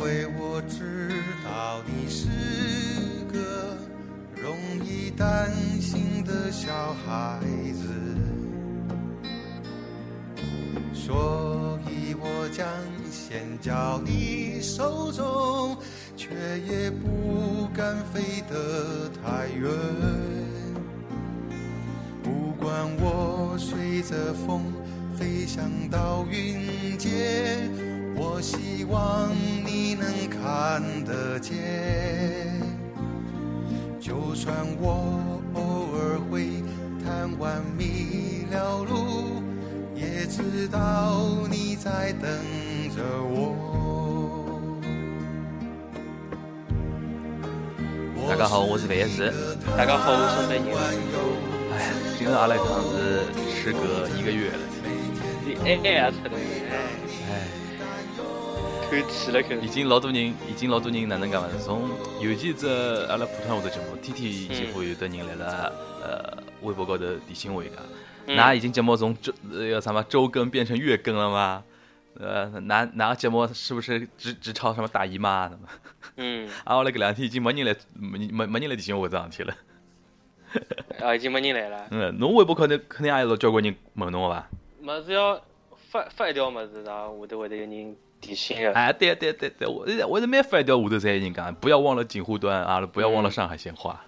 为我知道你是个容易担心的小孩子，所以我将线交你手中，却也不敢飞得太远。不管我随着风飞翔到云间，我希望你能看得见。就算我偶尔会贪玩迷了路，也知道你在等着我。 大家好，我是范子。 大家好，我是范英。 哎，今日阿来讲是时隔1个月了。 你出来透气了， 已经老多人哪能讲嘛？从尤其这阿拉普通话的节目，天天几乎有的人来了微博高头提醒我一下，那已经节目从周更变成月更了吗？哪个节目是不是只抄什么大姨妈的嘛？我那个2天已经没人来提醒我这事体了。 已经没人来了。 侬微博高头肯定也有交关人问侬吧？ 么只要发一条么子，然后会得有人提醒的。 哎，对，我是每发一条下头侪有人讲，不要忘了锦湖端啊，不要忘了上海鲜花。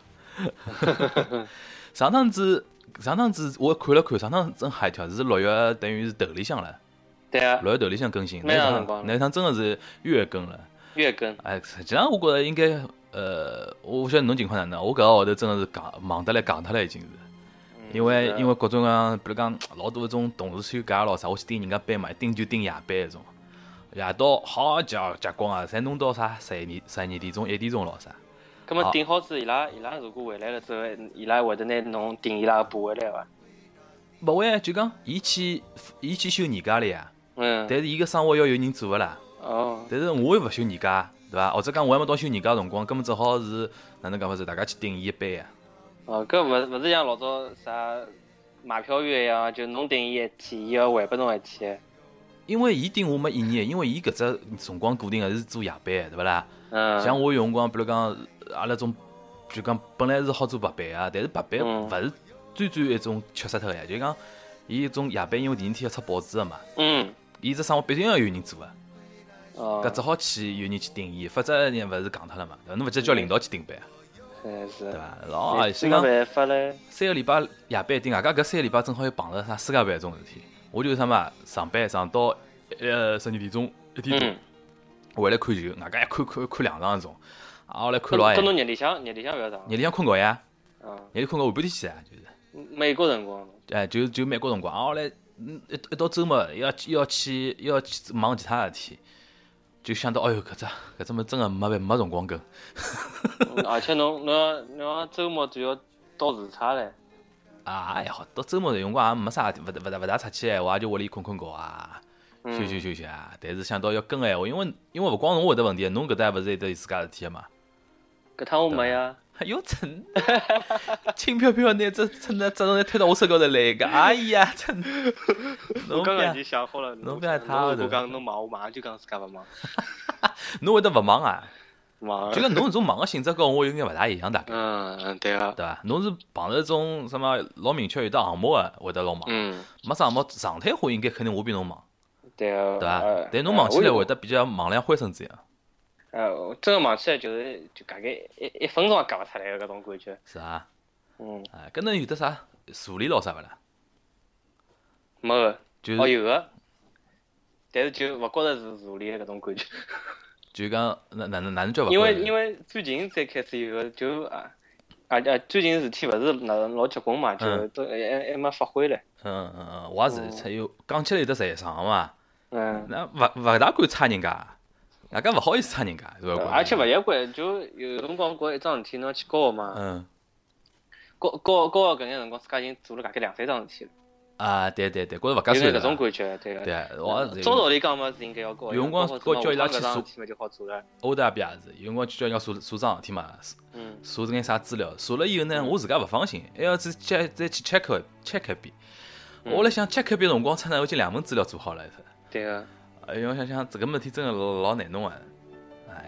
上趟子我看了看，上趟真吓一跳，是6月等于是头里向了。 对啊。 6月头里向更新，那一趟真的是月更了。 月更。 哎，实际上我觉得应该，我不晓得侬情况哪能，我搿个号头真的是忙得来讲脱了已经是。因为各种各样，比如讲老多种同事休假咯啥，我去盯人家班嘛，一盯就盯夜班那种，夜到好结光啊，侪弄到啥12点钟1点钟咯啥。 咁么订好子，伊拉如果回来了之后，伊拉会得拿侬订伊拉补回来伐？ 不会，就讲伊去休年假了呀。但是伊个生活要有人做个啦。但是我又勿休年假，对伐？或者讲我还没到休年假辰光，根本只好是哪能讲法子，大家去订伊一班呀。 搿勿是像老早啥买票约呀，就侬订伊一天，伊要还拨侬一天。 因为伊订我没意义，因为伊搿只辰光固定个是做夜班，对勿啦？像我有辰光，比如讲阿拉种，就讲本来是好做白班啊，但是白班勿是最一种缺失脱个呀，就讲伊一种夜班，因为第二天要出报纸个嘛。伊只生活必定要有人做个。搿只好去有人去订伊，否则人勿是戆脱了嘛？侬勿记得叫领导去订班啊？ 是， 对伐？老所以讲没办法嘞。 3个礼拜夜班订，外加搿3个礼拜正好又碰着啥世界杯种事体，我就啥嘛上班上到12点钟1点多，回来看球，外加一看2场那种，后来看老晚。 搿侬夜里向勿要上？ 夜里向困觉呀，夜里困觉下半天去啊，就是。 美国辰光。 就美国辰光，后来一到周末要去忙其他事体。就想到，哎哟，搿只么真的没辰光更。 而且侬要周末就要倒时差嘞。 哎呀，到周末辰光也没啥，勿大出去闲话，就屋里困觉啊，休息啊。但是想到要更闲话，因为勿光侬会得问题，侬搿搭勿是有得自家事体个嘛？ 搿趟我没呀。 哟，真轻飘飘拿这责任推到我手高头来个，哎呀，真。 我刚刚已经想好了， 侬不要他我讲侬忙，我马上就讲自家勿忙。 侬会得勿忙啊？ 忙。 就讲侬这种忙个性质跟我应该勿大一样，大概。 对啊。 对伐？侬是碰着种什么老明确有得项目个，会得老忙。没项目常态化，应该肯定我比侬忙。 对啊。 对伐？但侬忙起来会得比较忙两灰身子样。 真个忙起来就大概1分钟也夹勿出来个搿种感觉。 是啊。搿能有得啥助理咯啥勿啦？ 没个。 就是有个，但是就勿觉着是助理的搿种感觉。 就讲哪能叫勿？ 因为最近才开始有个就最近事体勿是老结棍嘛，就都还没发挥唻。 我也是，还有讲起来有得财商嘛。那勿大敢插人家。大家勿好意思插人家，是吧？ 而且勿习惯，就有辰光搞一桩事体，侬要去教嘛。教搿眼辰光，自家已经做了大概2-3桩事体了。 对，觉着勿合算。 有搿种感觉，对个。 对，我照道理讲嘛是应该要教。 有辰光叫伊拉去查就好做了。 欧达比也是，有辰光叫人家查桩事体嘛，查眼啥资料，查了以后呢，我自家勿放心，还要再去 check 一遍。我来想 check 一遍辰光，差我已经2份资料做好了。 对个。 我想这个事体真的老难弄啊！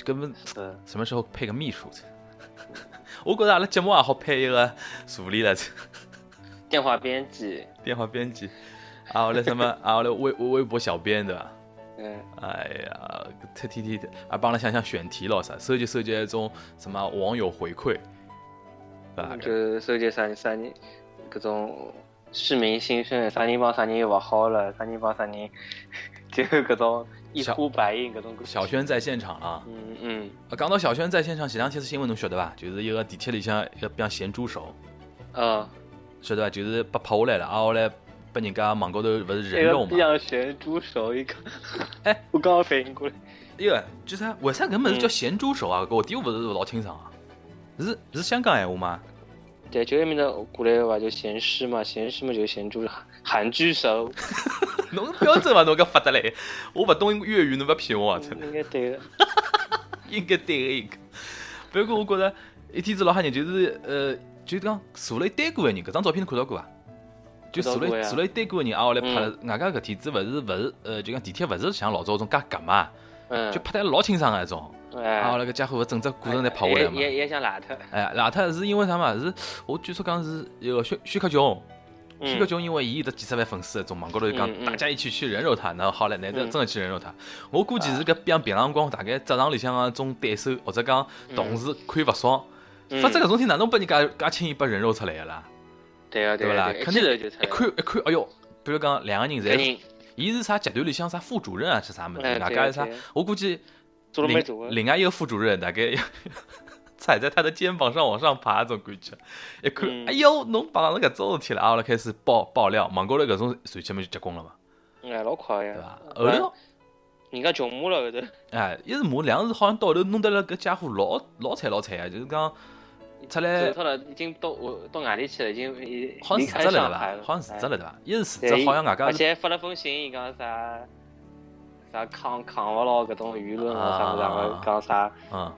根本什么时候配个秘书？我觉得阿拉节目也好配一个助理了。 电话编辑， 啊，我来什么啊，我来微博小编对吧？哎呀，天啊，帮了想选题咯啥，收集那种什么网友回馈，对吧？ 就收集啥人各种市民心声，啥人帮啥人不好了，啥人帮啥人，就各种一呼百应，各种。 小轩在现场了。讲到小轩在现场，前两天是新闻侬晓得吧？就是一个地铁里向一个像咸猪手。晓得吧？就是被拍下来了，啊，后来被人家网高头不是人肉嘛？ 像咸猪手一个。我刚刚反应过来。 一个就是为啥搿物事叫咸猪手啊？我点不是老清爽啊？是香港闲话吗？ 对，就埃面的过来话就咸湿嘛，咸湿嘛就咸猪韩猪手。 侬标准嘛，侬搿发得来，我不懂粤语，侬不骗我啊！ 应该对的。 应该对的。不过我觉着一天子老吓人，就是讲坐了一堆个人，搿张照片侬看到过伐？就坐了一堆个人，啊，后来拍了。外加搿天子勿是，就讲地铁勿是像老早种介夹嘛，就拍得老清爽个一种。啊，后来搿家伙整只过程侪拍下来嘛。 也想邋遢。 邋遢是因为啥嘛？是我据说讲是一个薛克琼。薛克琼因为伊有得几十万粉丝，从网高头讲大家一起去人肉他，然后好了，难得真的去人肉他。我估计是搿平常辰光大概职场里向个种对手或者讲同事看勿爽，否则搿种天哪能拨人家轻易拨人肉出来个啦？ 对啊， 对啦，肯定一看，哎哟，比如讲两个人侪是，伊是啥集团里向啥副主任啊，是啥物事？外加是啥？我估计另外一个副主任大概踩在他的肩膀上往上爬，种感觉。一看，哎哟，侬碰上搿种事体了，后来开始爆料，网高头搿种传起嘛就结棍了嘛。 老快呀， 对伐？后头人家穷骂了后头。 一是骂，两是好像到后头弄得了搿家伙老惨啊，就是讲出来走了，已经到外地去了，已经好像辞职了对伐？好像辞职了对伐？一是辞职，好像外加而且发了封信，伊讲啥抗勿牢搿种舆论啊啥物事，讲啥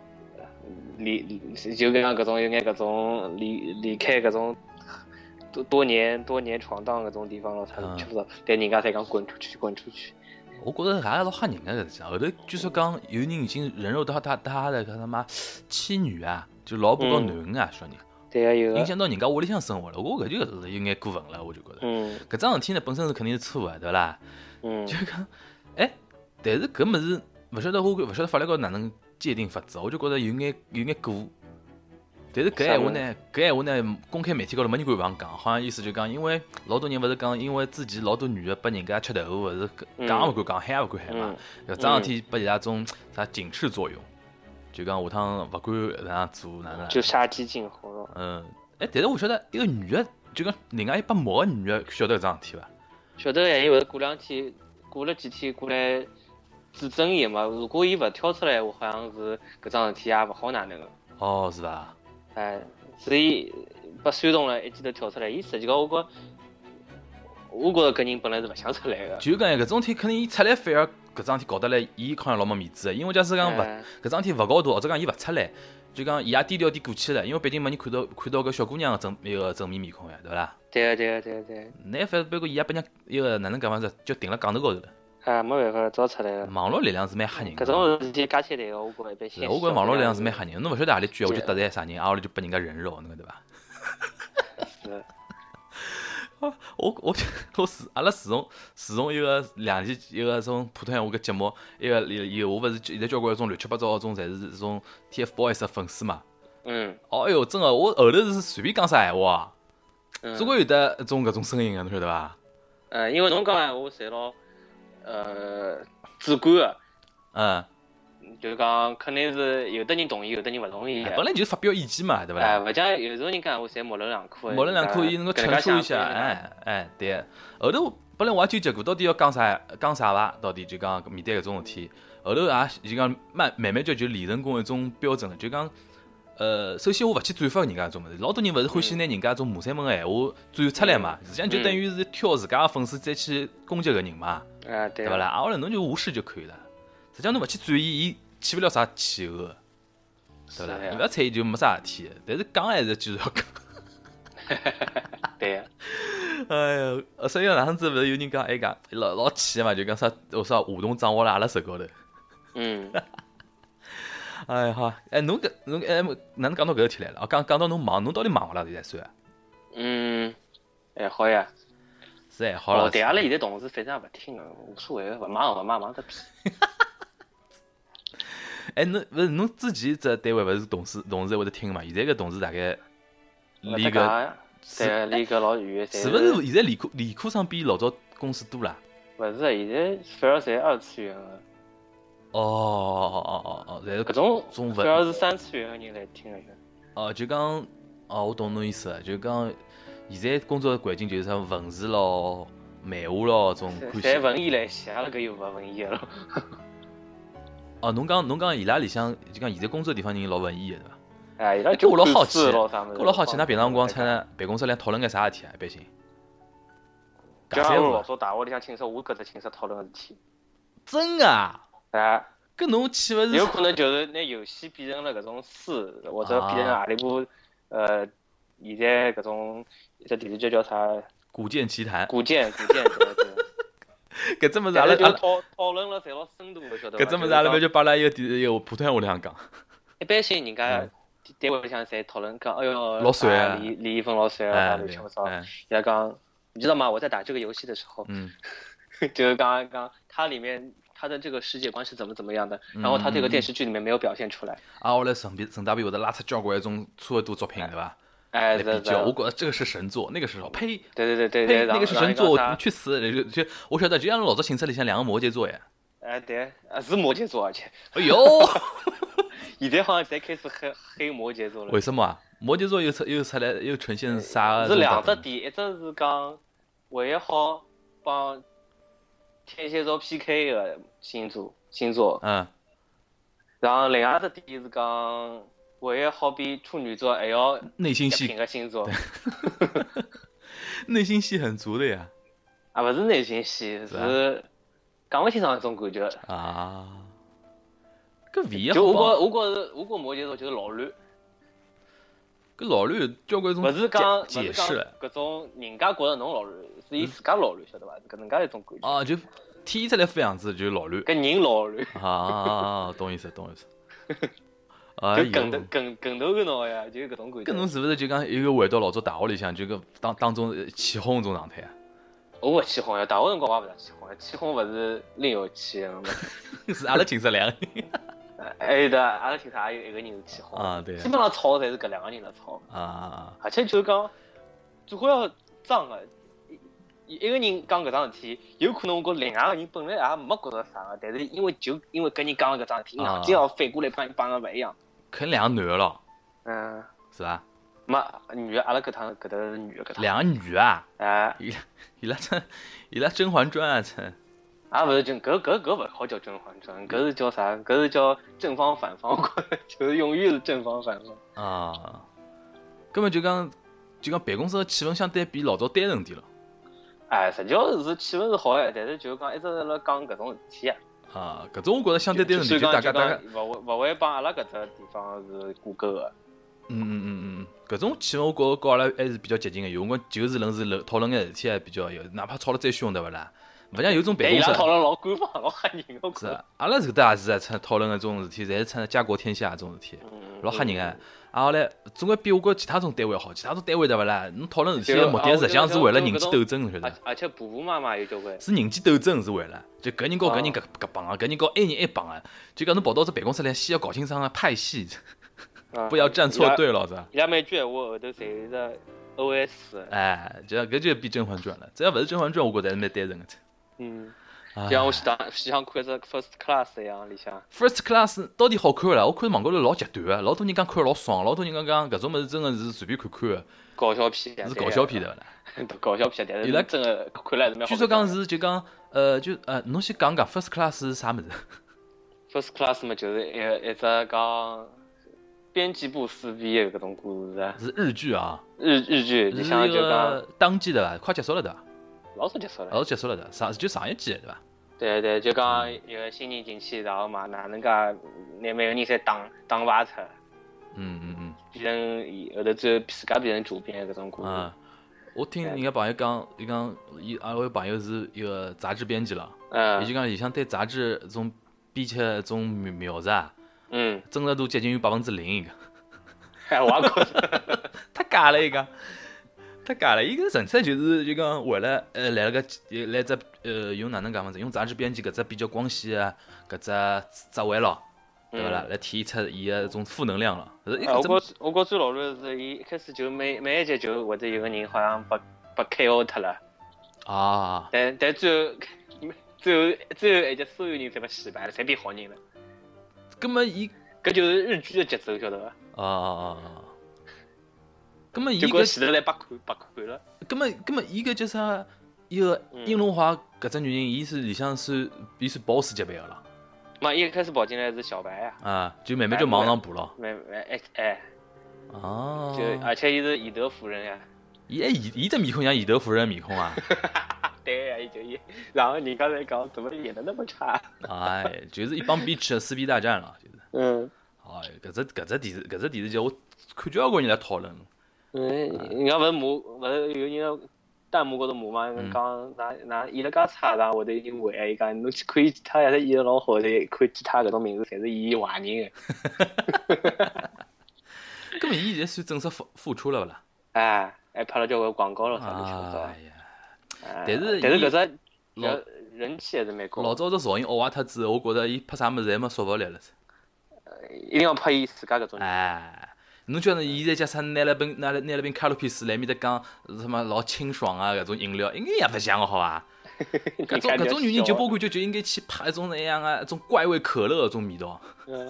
就讲搿种有眼搿种离开搿种多年闯荡搿种地方了，才吃不到，但人家才讲滚出去。 我觉着还老吓人个搿事，后头据说讲有人已经人肉到他的他妈妻女啊，就老婆和囡恩啊，说人。 对啊，有影响到人家屋里向生活了，我搿就是有眼过分了，我就觉着。搿桩事体呢本身是肯定是错的，对勿啦？就讲，但是搿物事勿晓得法律高哪能界定法子，我就觉着有眼过。但是搿闲话呢，公开媒体高头没人敢帮讲，好像意思就讲，因为老多人勿是讲，因为自己老多女的拨人家吃豆腐，勿是讲也勿敢讲，喊也勿敢喊嘛。搿桩事体拨伊拉种啥警示作用，就讲下趟勿管搿样做哪能。 就杀鸡儆猴了。 但是我晓得一个女的，就讲另外一把毛个女的，晓得搿桩事体伐？ 晓得呀，因为过了几天过来指证伊嘛。如果伊勿跳出来，我好像是搿桩事体也勿好哪能个。 是伐？ 所以被煽动了，一记头跳出来。伊实际上我觉着搿人本来是勿想出来个。 就讲搿种天肯定伊出来，反而搿桩天搞得来，伊好像老没面子个。因为假使讲搿桩天勿搞大，或者讲伊勿出来，就讲伊也低调点过去了。因为毕竟没人看到搿小姑娘个正面面孔呀，对勿啦？ 对。 那反正不过伊也被人一个哪能讲法子，就顶了杠头高头了。 没办法，早出来了。 网络力量是蛮吓人的。 搿种事体加起来，我觉着一般性。 我觉着网络力量是蛮吓人。侬勿晓得何里句，我就得罪啥人，后来就拨人家人肉，侬对伐？ 是。 我阿拉自从一个两期一个种普通闲话个节目，一个我勿是现在交关种乱七八糟种，侪是种 TFBOYS 的粉丝嘛。哦哟，真个，我后头是随便讲啥闲话啊，总归有得种搿种声音个，侬晓得伐？ 因为侬讲闲话侪老主观个。就是讲肯定是有的人同意，有的人勿同意。 本来就是发表意见嘛，对勿啦？ 勿讲有种人讲话侪模棱两可。 模棱两可，伊能够陈述一下，对。后头本来我也纠结过，到底要讲啥伐？到底就讲面对搿种事体，后头也就讲慢慢就理成功一种标准，就讲首先我勿去转发人家搿种物事，老多人勿是欢喜拿人家种骂三门个闲话转出来嘛，实际上就等于是挑自家个粉丝再去攻击搿人嘛，对勿啦？后来侬就无视就可以了，实际上侬勿去转伊起勿了啥气候个，对伐？你勿要睬伊就没啥事体，但是讲还是继续要讲。 对呀。 哎呀，所以哪能子勿是有人讲讲老气嘛，就讲啥我说互动掌握了阿拉手高头。 哎好，哎侬哪能讲到搿个题来了？讲到侬忙，侬到底忙勿啦？现在算？ 还好呀。 是还好了。 对阿拉现在同事反正也勿听个，无所谓，勿忙得屁。 哎，侬之前只单位勿是同事会得听嘛？现在个同事大概离个离个老远， 是勿是？现在理科生比老早公司多啦？ 勿是，现在反而侪二次元个。 哦，侪是搿种反而是三次元个人来听个。 哦，就讲我懂侬意思了，就讲现在工作环境就是啥文字咯、漫画咯，种看侪文艺来写，阿拉搿又勿文艺了。 哦，侬讲伊拉里向就讲现在工作地方人老文艺个对伐？ 哎，伊拉就我老好奇， 我老好奇，㑚平常辰光出来办公室里讨论眼啥事体啊？一般性。 就像我老早大学里向寝室，我搿只寝室讨论个事体。 真啊？ 哎。 搿侬岂勿是？ 有可能就是拿游戏变成了搿种书，或者变成何里部现在搿种一只电视剧叫啥？ 古剑奇谭。 古剑对。 搿只物事阿拉讨论了，侪老深度的，晓得伐？ 搿只物事阿拉就把阿拉一个普通话里向讲。 一般性人家单位里向侪讨论讲，哎哟， 老帅啊， 李易峰老帅啊，乱七八糟。伊拉讲，你知道吗？我在打这个游戏的时候，就是刚它里面。他的这个世界观是怎么样的？然后他这个电视剧里面没有表现出来。 我来顺大便会得拉出交关一种差不多作品，对吧？ 哎， 对。我觉得这个是神作，那个是呸。 对， 那个是神作，去死！就我晓得，就像老早寝室里向两个摩羯座呀。 哎，对，是摩羯座，而且。 哎呦！ 现在好像才开始黑摩羯座了。 为什么啊？摩羯座又出来又呈现啥？ 是两只点，一只是讲唯一好帮。天蝎座 PK 的星座，然后另外一只点是讲，唯一好比处女座还要内心戏个星座， 内心戏很足的呀。 啊，不是内心戏，是讲不清爽那种感觉啊。搿唯一就我觉摩羯座就是老乱。 搿老乱交关种勿是讲解释了， 搿种人家觉着侬老乱，是伊自家老乱，晓得伐？搿能介一种感觉。 啊，就体现出来副样子就是老乱。 搿人老乱。 懂意思。 搿梗头个喏呀，就是搿种感觉。 搿侬是勿是就讲又回到老早大学里向就搿当中起哄种状态啊？ 我勿起哄呀，大学辰光我也勿大起哄，起哄勿是另有起嘛。 是阿拉寝室两个人。 对，阿拉寝室也有一个人起哄啊，对， 基本上吵侪是搿两个人在吵啊， 而且就是讲最好要脏个，一个人讲搿桩事体，有可能我觉另外个人本来也没觉着啥个，但是因为搿人讲了搿桩事体，硬就要反过来帮个勿一样。 肯两个男个咯，是伐？ 没女个，阿拉搿趟搿搭是女个搿趟。 两个女啊？ 哎， 伊拉《甄嬛传》啊，真。 啊，勿是搿勿好叫《甄嬛传》，搿是叫啥？搿是叫正方反方，就是永远是正方反方啊。根本就讲办公室的气氛相对比老早单纯点了。 哎，实际上是气氛是好的，但是就是讲一直辣讲搿种事体啊。搿种我觉着相对单纯点，就大家勿会帮阿拉搿只地方是挂钩的。 搿种气氛我觉着跟阿拉还是比较接近的，有辰光就事论事讨论眼事体还比较有，哪怕吵得再凶，对勿啦？勿像有种办公室，伊拉讨论老官方、老吓人个。 是啊，阿拉搿搭也是在讨论搿种事体，侪是参家国天下搿种事体，老吓人个。后来总归比我觉其他种单位好，其他种单位对勿啦？侬讨论事体个目的实际上是为了人际斗争，晓得？ 而且婆婆妈妈有交关。 是人际斗争是为了，就搿人告搿人搿帮啊，搿人告埃人埃帮啊，就讲侬跑到这办公室来，先要搞清爽个派系，不要站错队了，是吧？ 伊拉每句闲话后头侪是 OS。 哎，搿就比《甄嬛传》了，只要勿是《甄嬛传》，我觉着还是蛮单纯个。 像我西想看只 First Class 一样里向。 First Class 到底好看勿啦？我看网高头老极端个，老多人讲看老爽，老多人讲搿种物事真个是随便看看个。 搞笑片。 是搞笑片对勿啦？ 搞笑片，但是伊拉真个看来是蛮好。 据说讲是就讲侬先讲 First Class 是啥物事 ？First Class 嘛，就是一只讲编辑部撕逼的搿种故事。是日剧啊。 日剧，你想就讲当季的伐？快结束了对伐？ 老早结束了的，上一季对伐？ 对，就讲一个新人进去，然后嘛，哪能介，每个人侪打坏脱。变成后头最后自家变成主编搿种故事。 我听人家朋友讲，阿拉朋友是一个杂志编辑了。伊就讲里向对杂志种编辑种描述啊， 真实度接近于0%一个。 哎，我也觉着太假了一个。太假了，伊个纯粹就是就讲为了来了个来只用哪能讲法子？用杂志编辑搿只比较光鲜啊，搿只职位咯，对勿啦？来体现出伊个种负能量了。 我觉最老卵是伊一开始就每一集就或者有个人好像被 KO 脱了啊， 但最后一集所有人侪被洗白了，侪变好人了。 根么伊搿就是日剧的节奏，晓得伐？ 咁么伊个前头来白看了。 咁么伊个叫啥？伊个英龙华搿只女人，伊是里向是boss 级别个了。 嘛，一开始跑进来是小白呀。 就慢慢就往上爬了。 就而且伊是以德服人呀。 伊只面孔像以德服人面孔啊。 对呀，然后你刚才讲怎么演的那么差？ 就是一帮 bitch 撕逼大战了，就是。搿只电视剧我看交关人来讨论。 人家勿是有人弹幕高头骂嘛，讲那演了介差，然后会得有人回伊讲，侬去看其他也是演得老好的，看其他搿种名字侪是演坏人的。 搿么伊现在算正式复出了勿啦？ 还拍了交关广告了，啥都晓得。但是搿只人气还是蛮高。 老早只造型恶坏脱之后，我觉着伊拍啥物事侪没说服力了。 一定要拍伊自家搿种。 侬叫侬现在假使拿了瓶卡路皮斯来面搭讲什么老清爽啊搿种饮料，应该也勿像个好伐？搿种女人就包括就应该去拍一种那样啊，一种怪味可乐搿种味道。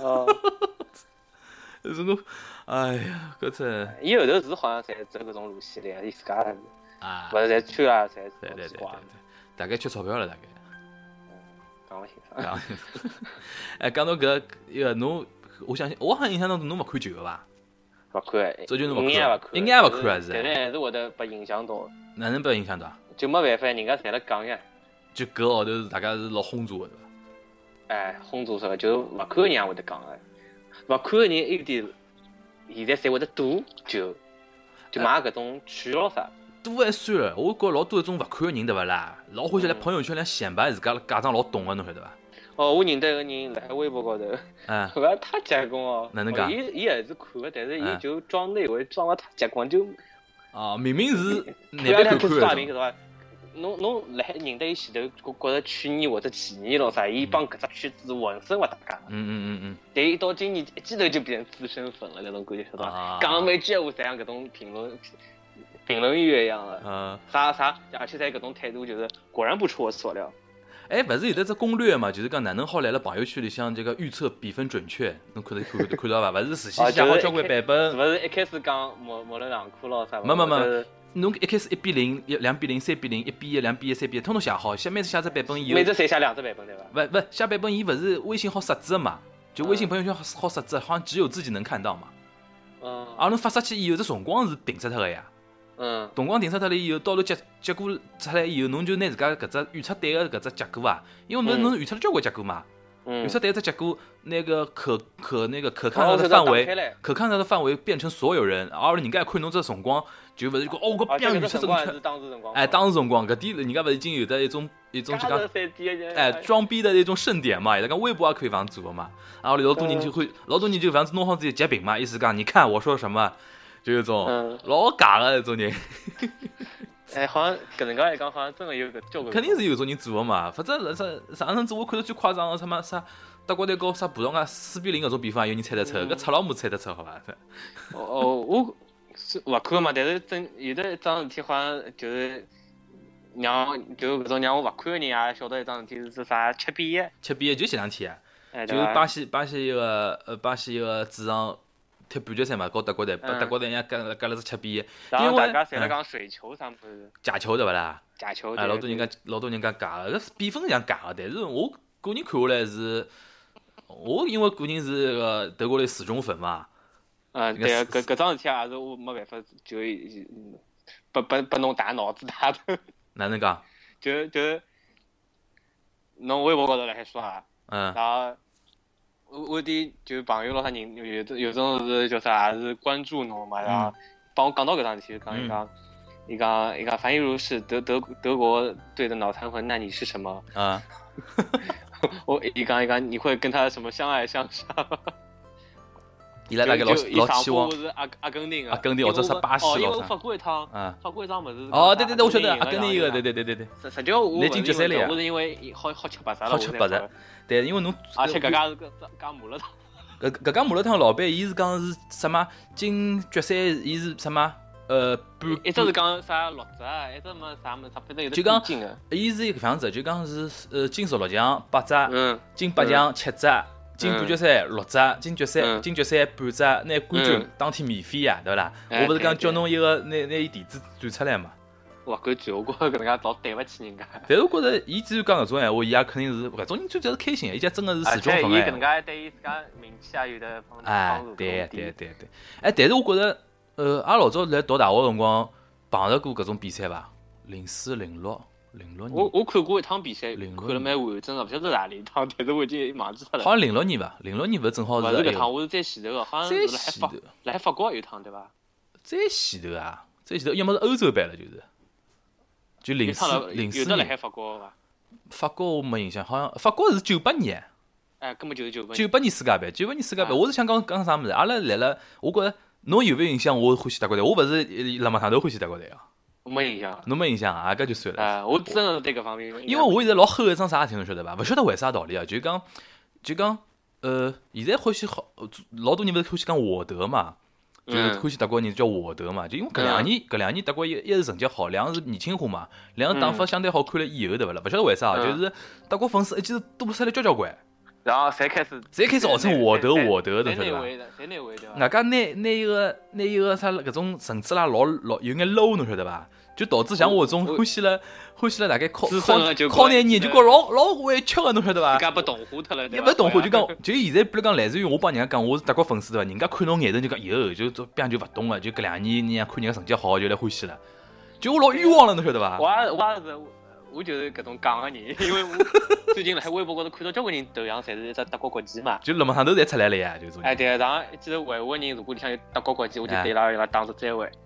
这种，哎呀，搿只。 伊后头是好像侪走搿种路线的，伊自家勿是侪穿啊，侪对，大概缺钞票了，大概。 讲勿清爽。 讲到搿侬，我相信我好像印象当中侬勿看球个伐？ 勿看， 这就是勿看， 应该勿看还是？ 但是还是会得被影响到。 哪能被影响到？ 就没办法，人家侪辣讲呀。 就搿号头大家是老轰炸个对伐？轰炸啥个？就勿看个人也会得讲个。勿看个人有点，现在侪会得赌就买搿种券咯啥。 赌还算了，我觉老多一种勿看个人对勿啦？老欢喜来朋友圈里显摆自家假装老懂个，侬晓得伐？ 我认得一个人辣微博高头，搿太结棍哦。 哪能讲？ 伊还是看个，但是伊就装内围装个太结棍，就明明是哪边看个。侬辣海认得伊前头，觉着去年或者前年咯啥，伊帮搿只圈子浑身勿搭界。但伊到今年一记头就变成资深粉了，搿种感觉晓得伐？讲每句话侪像搿种评论员一样的。啥，而且在搿种态度就是果然不出我所料。 勿是有得只攻略嘛？就是讲哪能好来了朋友圈里向这个预测比分准确，侬看到伐？勿是事先写好交关版本。 勿是一开始讲模棱两可咯啥？ 没，侬一开始1-0、2-0、3-0、1-1、2-1、3-1，统写好，下面写只版本以后。 每只侪写2只版本对伐？ 勿写版本伊勿是微信好设置嘛？就微信朋友圈好设置，好像只有自己能看到嘛。而侬发出去以后，这辰光是定出脱个呀。辰光定出脱了以后，到头结果出来以后，侬就拿自家搿只预测对个搿只结果啊，因为侬预测了交关结果嘛，预测对只结果，那个可看到的范围变成所有人，而人家看侬这辰光就勿是讲搿变预测正确，当时辰光搿点人家勿是已经有的一种就讲装逼的那种盛典嘛，伊拉讲微博也可以搿样做个嘛，然后老多人就搿样子弄好自己截屏嘛，意思讲你看我说什么。就有种老假的那种人， 好像搿能介来讲，好像真的有个交关。 肯定是有种人做的嘛，反正上阵子我看到最夸张的什么啥德国队和啥葡萄牙4-0搿种比分，有人猜得出，搿赤老母猜得出，好伐？ 我是勿看嘛，但是有的一桩事体好像就是搿种让我勿看的人也晓得一桩事体是啥7-1 就前两天啊，就巴西一个主场。踢半决赛嘛，搞德国队，德国队人家干了只7-1， 然后大家侪辣讲水球啥物事， 假球对勿啦？ 假球， 老多人家假个，搿比分像假个，但是我个人看下来是，我因为个人是个德国队死忠粉嘛。 对搿桩事体也是我没办法，就拨侬打脑子打的。 哪能讲？ 就侬微博高头辣海说啊，然后。我的就朋友咯，他人有种是叫啥，是关注侬嘛，然后帮我讲到搿桩事体，伊讲樊一茹是德国队的脑残粉，那你是什么？伊讲你会跟他什么相爱相杀？ 伊拉大概老期望。 是阿根廷阿根廷或者是巴西因为老啥。 我发过一趟么子。 对，我晓得阿根廷一个，对。 实际我进决赛了呀。 我是因为好吃白菜了。 好吃白菜。对，因为侬。 而且搿家是讲麻辣烫。 搿家麻辣烫老板，伊是讲是什么？进决赛，伊是什么？ 一直是讲啥6折，一直没啥么，反正有就讲，伊是一个样子，就讲是进16强8折，进8强7折，进半决赛6折，进决赛半折，拿冠军当天免费呀，对勿啦？我勿是讲叫侬一个拿伊地址转出来嘛。 我搿句我觉着搿能介老对勿起人家。 但是我觉着，伊只有讲搿种闲话，伊也肯定是搿种人最主要是开心个，伊家真个是死忠粉哎。伊搿能介对伊自家名气也有得帮助。 对。哎，但是我觉着。阿老早来读大学辰光碰着过搿种比赛伐？04、06年。 我看过一趟比赛，看了蛮完整个，勿晓得哪里一趟，但是我已经忘记脱了。 好像06年伐？06年勿是正好是。 勿是搿趟，我是在前头个，好像是辣海法国有一趟对伐？ 在前头啊，要么是欧洲版了，就是。就04年。 有的辣海法国伐？ 法国我没印象，好像法国是98年。 哎，根本就是98年。 98年世界杯，98年世界杯，我是想讲啥物事？阿拉来了，我觉着。侬有没有印象？我欢喜德国队，我勿是辣麦上头欢喜德国队啊。 没印象。 侬没印象啊？搿就算了。 我真的对搿方面。 因为我现在老吼一桩啥事体，侬晓得伐？勿晓得为啥道理啊？就讲，现在欢喜好老多人勿是欢喜讲沃德嘛，就是欢喜德国人叫沃德嘛，就因为搿两年德国一是成绩好，两是年轻化嘛，两个打法相对好看了以后，对勿啦？勿晓得为啥，就是德国粉丝一记头多出来交关。 然后才开始号称沃德，侬晓得伐？ 侪内围的。 外加拿一个啥搿种层次啦，老有眼 low， 侬晓得伐？就导致像我这种欢喜了大概考那研究觉老委屈个，侬晓得伐？ 自家被同化脱了， 也勿是同化，就讲就现在比如讲，类似于我帮人家讲我是德国粉丝对伐？人家看侬眼神就讲哟，就边就勿懂了，就搿2年人家看人家成绩好就来欢喜了，就我老冤枉了，侬晓得伐？ 我就是搿种讲个人，因为我最近辣海微博高头看到交关人头像侪是一只德国国旗嘛， 就辣么上头侪出来了呀，就是。 哎，对，然后记得维护人如果里向有德国国旗，我就对伊拉打出摘会。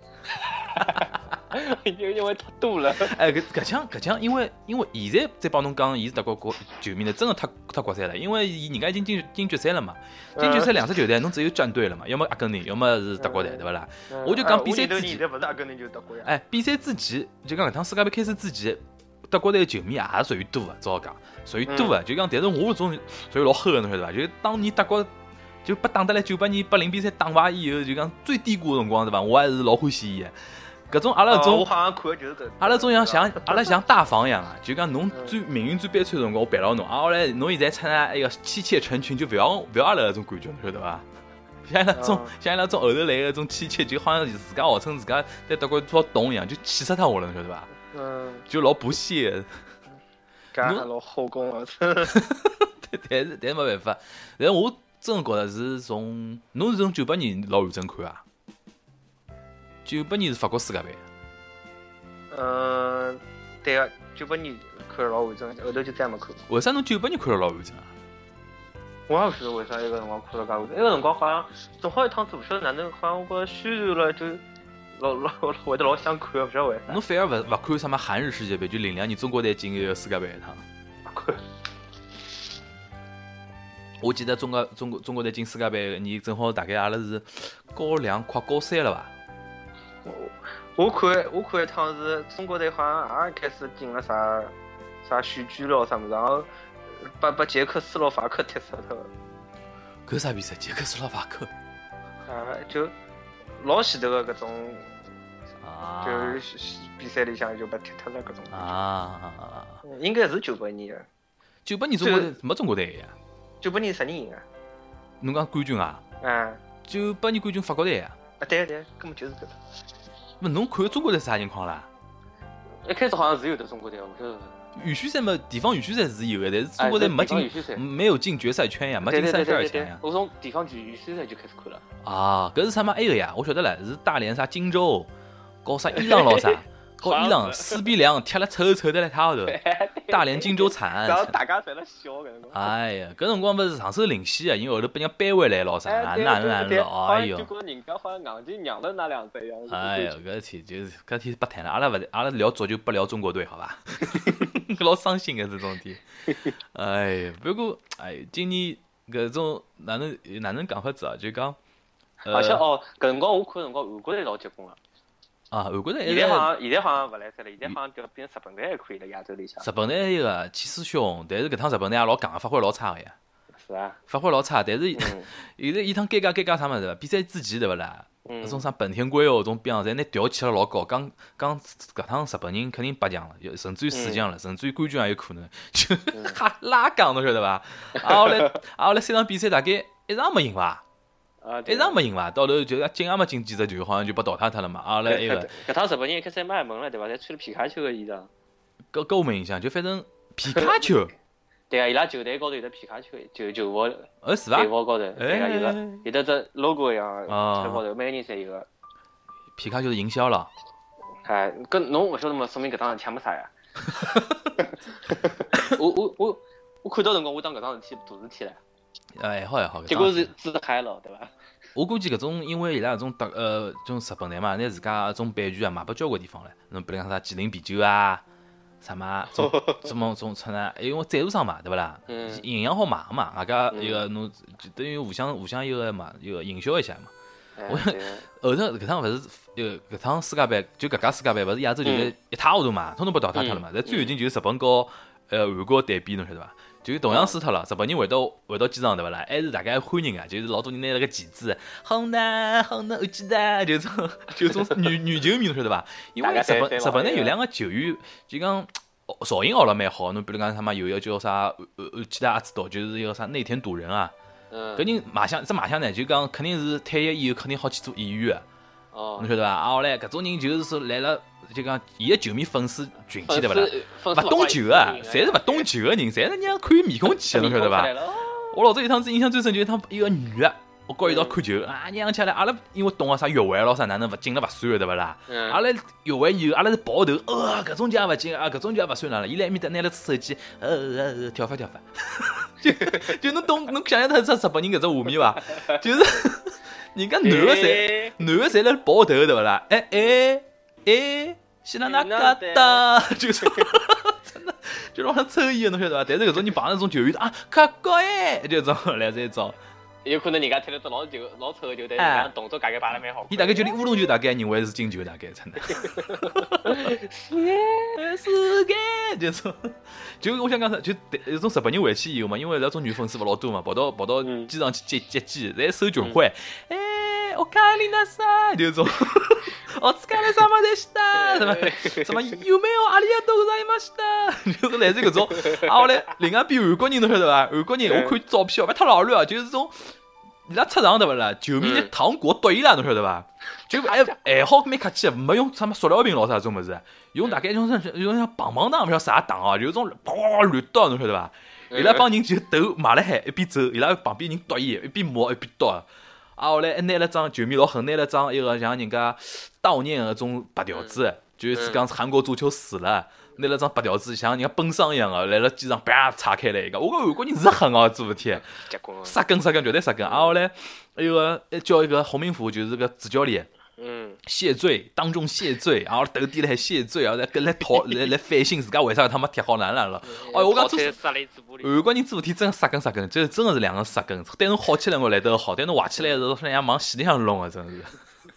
因为太多了。 哎，搿腔，因为现在再帮侬讲，伊是德国球迷呢，真的太国赛了，因为人家已经进决赛了嘛，进决赛2支球队，侬只有战队了嘛，要么阿根廷，要么是德国队，对勿啦？我就讲比赛之前， 现在勿是阿根廷就是德国呀。 哎，比赛之前就讲搿趟世界杯开始之前。德国队的球迷也是属于多的，只好讲属于多的。就讲，但是我种属于老黑的，侬晓得伐？就当年德国就被打得来98年80比赛打败以后，就讲最低谷的辰光，对伐？我还是老欢喜伊的。搿种阿拉种， 我好像看就是搿。 阿拉种像大房一样啊，就讲侬最命运最悲催的辰光，我陪牢侬。后来侬现在参加一个妻妾成群，就勿要阿拉搿种感觉，侬晓得伐？像伊拉种后头来的种妻妾，就好像自家号称自家在德国多少懂一样，就气死脱我了，侬晓得伐？就老不屑， 干老后宫了。 但是没办法，但是我真觉得是从侬是从98年老认真看啊，98年是法国世界杯。 对啊，98年看了老完整，后头就再没看。 为啥侬98年看了老完整啊？ 我也不晓得为啥一个辰光看了介完整，那个辰光好像正好一趟子，不晓得哪能，好像我宣传了就。老会得老想看，不晓得为啥。 侬反而勿看什么韩日世界杯，就02年中国队进一个世界杯一趟。 勿看。 我记得中国队进世界杯，你正好大概阿拉是高2快高3了吧？ 我看一趟是中国队好像也开始进了啥选举了啥么子，然后把捷克斯洛伐克踢死脱了。 搿啥比赛？捷克斯洛伐克？ 就。老前头个搿种，就是比赛里向就被踢脱了搿种。应该是98年的。 98年中国队没中国队呀。 98年10年赢啊。 侬讲冠军啊？98年冠军法国队呀。 对，根本就是搿个。 那侬看中国队啥情况啦？ 一开始好像是有的中国队，我晓得。 预选赛嘛，地方预选赛是有的，但是中国队没有进决赛圈呀，没进32强呀。 我从地方预选赛就开始看了。 啊，搿是啥嘛？埃个呀，我晓得了，是大连啥荆州，搞啥伊朗咯啥，搞伊朗4比2踢了臭的来他号头，大连荆州惨。 然后大家在那笑搿辰光。 哎呀，搿辰光勿是上手领先啊，因为后头被人家扳回来咯啥，哪了，哎哟。 就觉人家好像硬劲让了那2只一样。 哎呀，搿事体就是搿天不谈了，阿拉聊足球不聊中国队，好吧？老伤心的这种题，哎，不过今年搿种哪能讲法子啊？就讲而且搿辰光我看辰光韩国队老结棍个。 啊，韩国队现在好像勿来塞了，现在好像变成日本队还可以了，亚洲里向。 日本队一个气势汹，但是搿趟日本队也老戆，发挥老差个呀。 是啊。发挥老差，但是现在一趟尴尬啥物事？比赛之前对勿啦？搿种啥本田圭佑搿种兵，侪拿调起了老高。讲搿趟日本人肯定8强了，甚至于4强了，甚至于冠军也有可能。就拉杠侬晓得伐？后来3场比赛大概一场没赢伐？一场没赢伐？到头就进也没进几只球，好像就被淘汰脱了嘛。后来一个搿趟日本人一开始蛮猛了，对伐？侪穿了皮卡丘个衣裳。 搿我没印象，就反正皮卡丘。 对啊，伊拉球队高头有得皮卡丘，球服。 是伐？ 队服高头，对个，有得只 logo 一样，球高头每个人侪有个。 皮卡丘是营销了。 哎，搿侬勿晓得嘛？说明搿桩事体没啥呀。我看到辰光，我当搿桩事体大事体了。 还好。 结果是自嗨了，对伐？ 我估计搿种，因为伊拉搿种种日本队嘛，拿自家种版权啊卖拨交关地方唻。侬比如讲啥吉林啤酒啊，啥嘛，种出呢，因为赞助商嘛，对勿啦？营养好卖个嘛，大家一个侬就等于互相一个嘛，一个营销一下嘛。我后头搿趟勿是搿趟世界杯，就搿届世界杯勿是亚洲球队一塌糊涂嘛，统统被淘汰脱了嘛。但最后劲就是日本和韩国对比，侬晓得伐？就同样输脱了，日本人回到机场对勿啦？还是大家欢迎啊，就是老多人拿了个旗子，好呢，我记得，就种女球迷侬晓得伐？因为日本队有两个球员，就讲造型学了蛮好。侬比如讲他妈有一个叫啥，记得也知道，就是一个啥内田笃人啊。搿人卖相呢，就讲肯定是退役以后肯定好去做演员个。侬晓得伐？后来搿种人就是说来了。就讲，伊个球迷粉丝群体对勿啦？勿懂球个，侪是勿懂球个人，侪是让看面孔去，侬晓得伐？我老早有趟子印象最深，就是一个女个，我跟伊一道看球啊，娘起来，阿拉因为懂个啥越位咯啥，哪能勿进了勿算个对勿啦？阿拉越位以后，阿拉是抱头，搿种球也勿进啊，搿种球也勿算哪了？伊来埃面搭拿了只手机，跳发，就侬想象他日本人搿只画面伐？就是人家男个侪辣抱头对勿啦？西拉那嘎达，就是真的，就是往上抽烟，侬晓得伐？但是搿种人碰上这种球员啊，可高哎，就这种来这种。 有可能人家踢了只老臭个球，但是人家动作大概摆了蛮好。 伊大概就连乌龙球大概认为是进球，大概真的。是个，就我想讲啥，就有种日本人回去以后嘛，因为那种女粉丝勿老多嘛，跑到机场去接机，侪手全挥，おかえりなさい，就种。お疲れ様でした，什么夢をありがとうございました，就是类似搿种。后来另外边韩国人侬晓得伐？韩国人我看照片哦，勿太老乱啊，就是种伊拉出场对勿啦？球迷拿糖果怼伊拉，侬晓得伐？就还好蛮客气，没用什么塑料瓶老啥种物事，用大概用像棒棒糖勿晓得啥糖哦，就是种乱倒，侬晓得伐？伊拉帮人就头埋辣海一边走，伊拉旁边人怼伊，一边摸一边倒。后来还拿了张球迷老狠，拿了张一个像人家悼念个种白条子，就是讲韩国足球死了，拿了张白条子像人家奔丧一样个，来了机场啪拆开来一个。我讲韩国人是狠哦，做事体，杀根绝对杀根。后来一个叫一个洪明甫，就是个主教练，谢罪，当众谢罪，然后头低了还谢罪，然后来反省自家为啥他妈踢好难了。我讲做韩国人做事体真杀根，就是真的是两个杀根。但侬好起来我来得好，但侬坏起来的时候，人家往死里向弄啊，真是。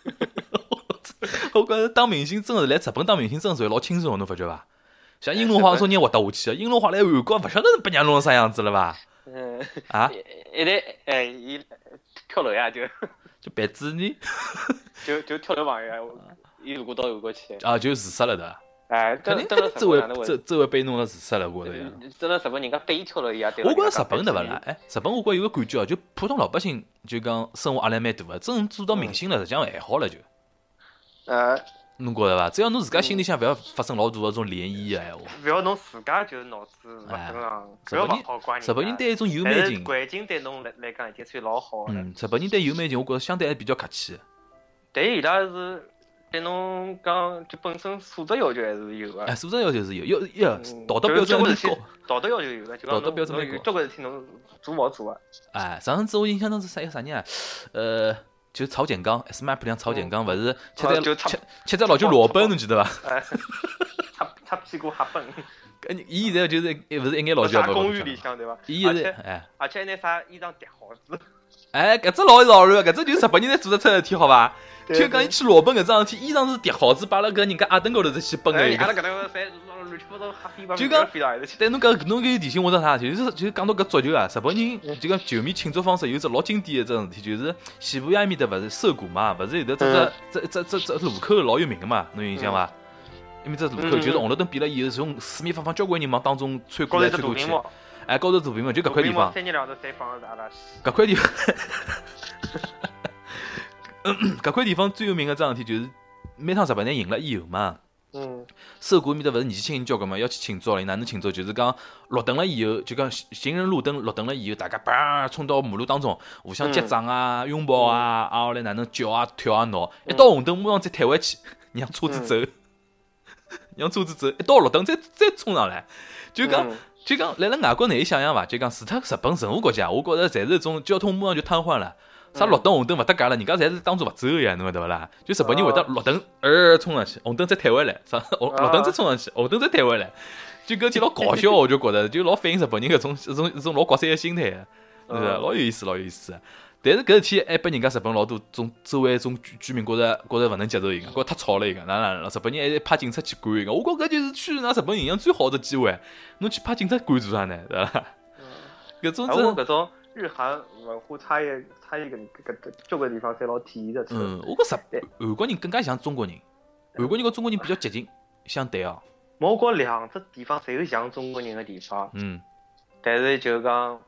我觉着当明星真的是来日本当明星真是老轻松，侬发觉伐？像英龙华说人活得下去，英龙华来韩国勿晓得是被人弄成啥样子了伐？啊？ 伊跳楼呀就白纸呢？ 就跳楼房呀！伊如果到韩国去啊，就自杀了的。肯定周围被弄了自杀了，我觉着。 真的日本人家非跳楼一样。 我觉着日本对勿啦？日本我觉有个感觉哦，就普通老百姓就讲生活压力蛮大个，真做到明星了，实际上还好了就。侬觉着伐？只要侬自家心里向勿要发生老大个种涟漪个闲话。 勿要侬自家就是脑子勿正常，勿要勿好怪人。 日本人对一种有蛮劲， 环境对侬来讲已经算老好了。 日本人对有蛮劲，我觉着相对还比较客气。 但伊拉是对侬讲，就本身素质要求还是有个。 素质要求是有，道德标准蛮高。 道德要求有个，道德标准蛮高。交关事体侬做勿做啊？ 上次我印象中是啥人啊？就曹建刚 ，SMAP 里曹建刚，勿是吃只老酒裸奔，侬记得伐？ 擦屁股吓笨。 伊现在就是勿是一眼老叫啥公寓里向对伐？ 伊现在而且拿啥衣裳叠好子。 搿只老乱，搿只就是日本人才做得出事体，好伐？就讲伊去裸奔搿桩事体，衣裳是叠好子摆辣搿人家阿凳高头再去奔个一个。 阿拉搿头侪乱七八糟瞎飞吧。 就讲，但侬搿提醒我啥？就是讲到搿足球啊，日本人就讲球迷庆祝方式有只老经典的这事体，就是西班牙面搭勿是涩谷嘛，勿是有得这路口老有名个嘛，侬有印象伐？因为这路口就是红绿灯变了以后，从四面八方交关人往当中穿过来穿过去。高头大屏幕就搿块地方。搿块地方。搿块地方最有名的桩事体就是每趟日本人赢了以后嘛，涩谷面搭勿是年纪轻人交关嘛，要去庆祝了，哪能庆祝？就是讲绿灯了以后，就讲行人路灯绿灯了以后，大家叭冲到马路当中，互相击掌啊、拥抱啊，后来哪能叫啊、跳啊闹，一到红灯马上再退回去，让车子走，让车子走，一到绿灯再冲上来，就讲来了外国难以想象伐？就讲除脱日本任何国家，我觉着侪是种交通马上就瘫痪了。啥绿灯红灯勿搭界了，人家侪是当作勿走个呀，侬晓得勿啦？就日本人会得绿灯冲上去，红灯再退回来，啥绿灯再冲上去，红灯再退回来，就搿天老搞笑，我就觉得就老反映日本人搿种老国三个心态，是不是？老有意思，老有意思。但是搿事体还被人家日本老多种周围种居民觉着勿能接受伊个，觉着太吵了伊个，哪日本人还派警察去管伊个，我觉搿就是驱使日本形象最好的机会，侬去派警察管做啥呢？对伐？搿种搿种日韩文化差异搿交关地方侪老体现得出。 我觉韩国人更加像中国人，韩国人和中国人比较接近，相对哦。 我觉两只地方侪有像中国人的地方，但是就讲，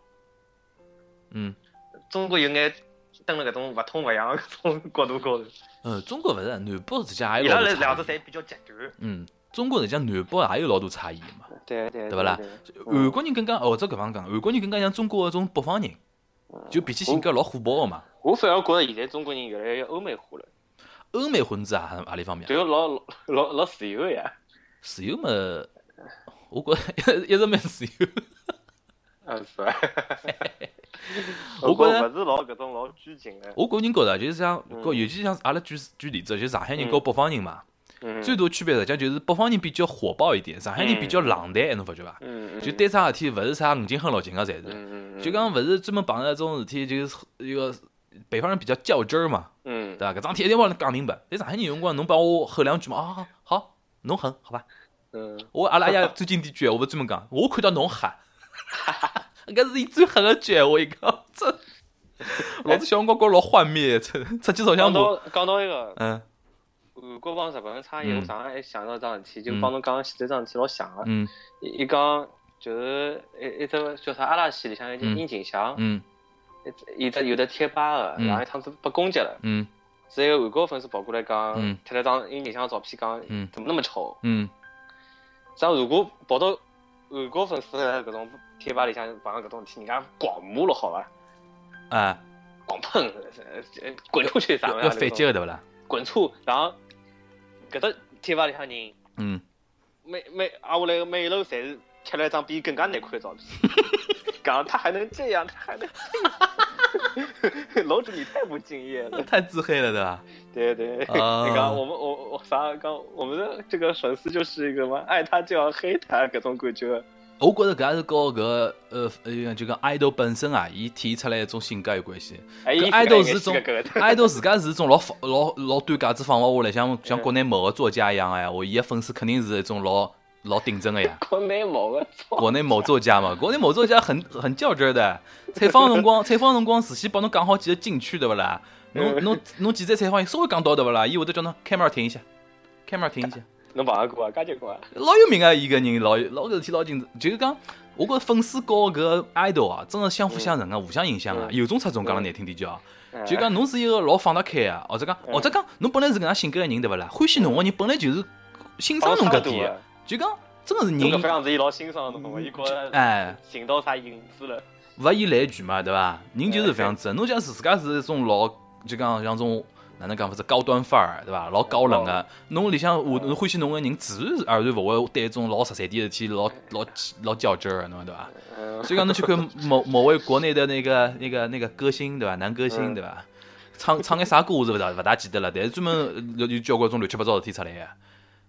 中国有眼登了搿种勿痛勿痒的搿种角度高头。 中国勿是南北之间也有老多差异。伊拉两只侪比较极端。中国实际上南北也有老多差异嘛，对勿啦？韩国人更加或者搿方讲，韩国人更加像中国搿种北方人，就脾气性格老火爆个嘛。 我反而觉着现在中国人越来越欧美化了。 欧美混子啊，何里方面？ 就老自由个呀。 自由嘛，我觉着一直蛮自由。 是吧？我觉着勿是老搿种老拘谨个。 我个人觉着就是像，尤其像阿拉举例子，就上海人和北方人嘛。最多区别实际上就是北方人比较火爆一点，上海人比较冷淡，侬发觉伐？就对啥事体勿是啥5斤很6斤个，侪是。就讲勿是专门碰到这种事体，就是一个北方人比较较真儿嘛，对伐？搿桩事体一定要讲明白。但上海人有辰光侬帮我吼两句嘛，啊好，侬狠好吧？我阿拉爷最经典句闲话，我专门讲，我看到侬喊，搿是伊最狠个句闲话，伊讲这老子小辰光觉老幻灭，出去照相部。 讲到一个，韩国帮日本的差异，我上海想到桩事体，就帮侬讲前头桩事体老像个。伊讲就是一只叫啥阿拉西里向一只樱井翔，有的贴吧个，然后一趟子被攻击了。是一个韩国粉丝跑过来讲，贴了张樱井翔的照片，讲怎么那么丑。像如果跑到韩国粉丝的搿种贴吧里向碰到搿种事体，人家狂骂了好伐？狂喷，滚出去啥么？ 要反击个对勿啦？ 滚出，然后搿只贴吧里向人，下来每一楼侪是贴了一张比更加难看的照片，讲他还能这样，他还能这样，楼主你太不敬业了， 太自黑了，对吧？ 对，你讲我啥讲我们的这个粉丝就是一个嘛，爱他就要黑他搿种感觉。 我觉着搿也是和搿就讲 idol 本身啊，伊体现出来一种性格有关系。搿 idol 是种 idol 自家是种老短架子放勿下来，像国内某个作家一样哎，伊个粉丝肯定是一种老顶真个呀。 国内某作家嘛，国内某作家很较真的。采访辰光事先帮侬讲好几个禁区对勿啦？侬几在采访稍微讲到对勿啦？伊会得叫侬 camera 停一下。 侬碰到过啊？加结过啊？ 老有名啊！伊个人老搿事体老精，就是讲，我觉粉丝和搿 idol 啊，真的相辅相成啊，互相影响啊，由衷出众。讲了难听点叫，就讲侬是一个老放得开啊，或者讲侬本来是搿样性格个人对勿啦？欢喜侬个人本来就是欣赏侬搿点，就讲真的是人。 搿样子伊老欣赏侬个，伊觉着寻到啥隐私了， 勿以类聚嘛，对伐？人就是搿样子。侬讲自家是一种老，就讲像种。哪能讲法子高端范儿，对伐？老高冷个，侬里向侬欢喜侬个人，自然而然勿会对一种老实在点的事体老较真儿，侬对伐？所以讲侬去看某位国内的那个歌星，对伐？男歌星，对伐？唱眼啥歌我是勿大记得了，但是专门有交关种乱七八糟的事体出来个。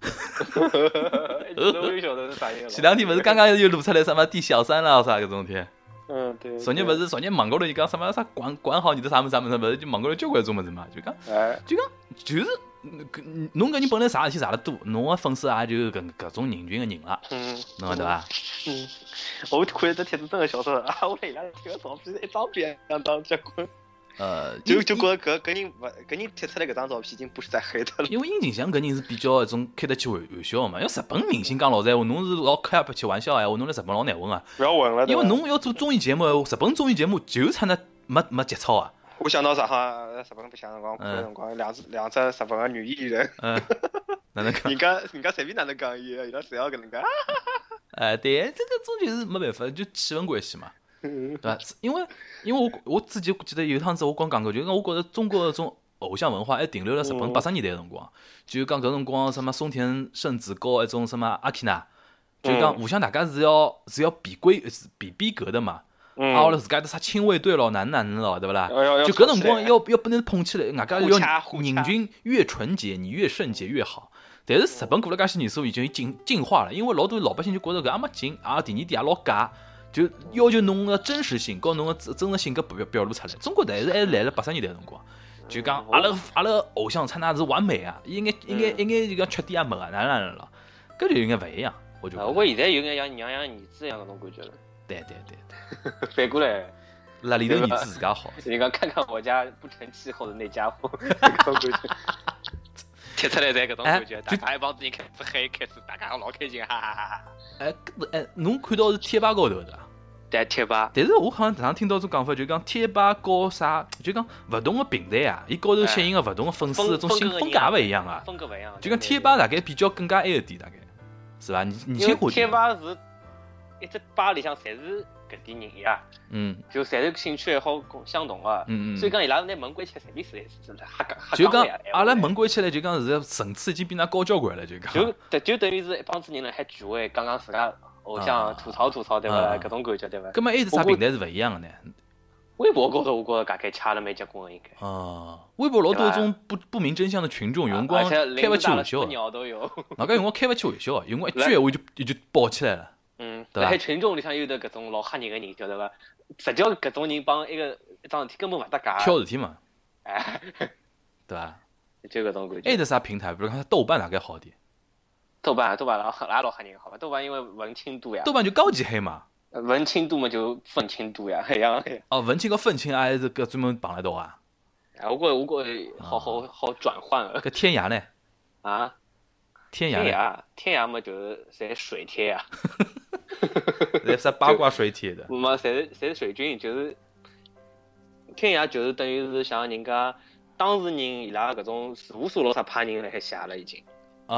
我也晓得是啥人了。 前两天勿是刚刚又露出来什么地小三啦啥搿种天。 对。 昨日勿是网高头就讲什么啥管好你的啥物事，勿是就网高头交关种物事嘛，就讲就是侬搿人本来啥事体啥得多，侬个粉丝也就搿种人群个人了，侬晓得伐？ 我看了这帖子真的笑死了啊！我伊拉贴个照片一张比两张结棍。就觉着搿人贴出来搿张照片已经不是在黑的了。 因为殷景祥搿人是比较一种开得起玩笑嘛，因为日本明星讲老实闲话，侬是老开不起玩笑闲话，侬在日本老难混啊。 不要混了。 因为侬要做综艺节目，日本综艺节目就差那没节操啊。 我想到啥哈，日本白相辰光，看辰光两只日本个女艺人。 哪能讲？ 人家随便哪能讲伊拉侪要搿能介。 对，这个种就是没办法，就气氛关系嘛。对吧？因为我自己记得有一趟子我讲过，就是讲我觉得中国的这种偶像文化还停留了日本80年代的辰光，就讲搿辰光什么松田圣子和一种什么阿基娜，就讲互相大家是要比逼格的嘛。后来自家的啥亲卫队咯，哪能咯，对不啦？就搿辰光要不能捧起来，外加要人均越纯洁，你越圣洁越好。但是日本过了介些年数已经进化了，因为老多老百姓就觉得搿也没劲，第二点也老假。就要求侬个真实性，和侬个真实性格表露出来。中国但是还来了80年代辰光，就讲阿拉偶像出那是完美啊，应该就讲缺点也没个，哪能了？搿就有眼勿一样，我觉得。 我现在有眼像娘养儿子一样搿种感觉了。 对。 反过来， 那里头儿子自家好。 你讲看看我家不成气候的那家伙，搿种感觉。贴出来在搿种感觉，大家一帮子人开始嗨，开始大家老开心，哈哈哈哈。 侬看到是贴吧高头的？ 对，贴吧。 但是我好像常听到种讲法，就讲贴吧搞啥，就讲勿同个平台啊，伊高头吸引个勿同个粉丝，种性风格也勿一样啊。 风格勿一样。 就讲贴吧大概比较更加埃个点，大概是伐？你先话。 贴吧是一只吧里向侪是搿点人呀，就侪是兴趣爱好相同个，所以讲伊拉拿门关起来，随便试一试， 就讲阿拉门关起来，就讲是层次已经比㑚高交关了，就讲。 就等于是一帮子人辣海聚会，讲自家偶像吐槽对伐啦？搿种感觉对伐？ 搿么还有啥平台是勿一样个呢？ 微博高头我觉着大概掐了蛮结棍个应该。 微博老多种不明真相的群众，有辰光开勿起玩笑。哪个有辰光开勿起玩笑，有辰光一句闲话就爆起来了。 辣海群众里向有得搿种老吓人个人，晓得伐？实际上搿种人帮一桩事体根本勿搭界。 挑事体嘛，对伐？ 就搿种感觉。 还有得啥平台？比如讲豆瓣大概好点。 豆瓣老吓人，好吧？豆瓣因为文青多呀。 豆瓣就高级黑嘛。 文青多嘛就愤青多呀，一样。 文青和愤青还是搿专门绑了到啊？ 我觉好转换啊。 搿天涯呢？ 啊？天涯嘛就是侪水贴呀。 侪啥八卦水贴的？ 嘛，侪是水军，就是天涯，就是等于是像人家当事人伊拉搿种事务所老啥派人辣海写了已经。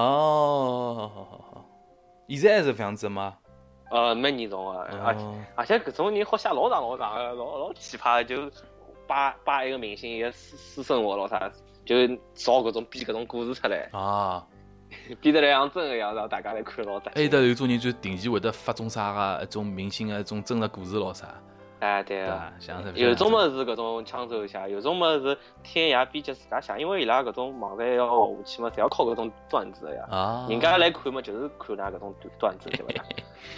好。现在还是搿样子吗？ 蛮严重个，而且搿种人好写老长个，老奇葩的，就扒一个明星一个私生活老啥，就造搿种编搿种故事出来。编得来像真个样，让大家来看老扎心。 还有有种人就定期会得发种啥个一种明星个一种真实故事咯啥。 对啊， 有种么是搿种抢走写，有种么是天涯编辑自家写，因为伊拉搿种网站要活下去嘛，侪要靠搿种段子个呀。人家来看嘛，就是看㑚搿种段子，对勿啦？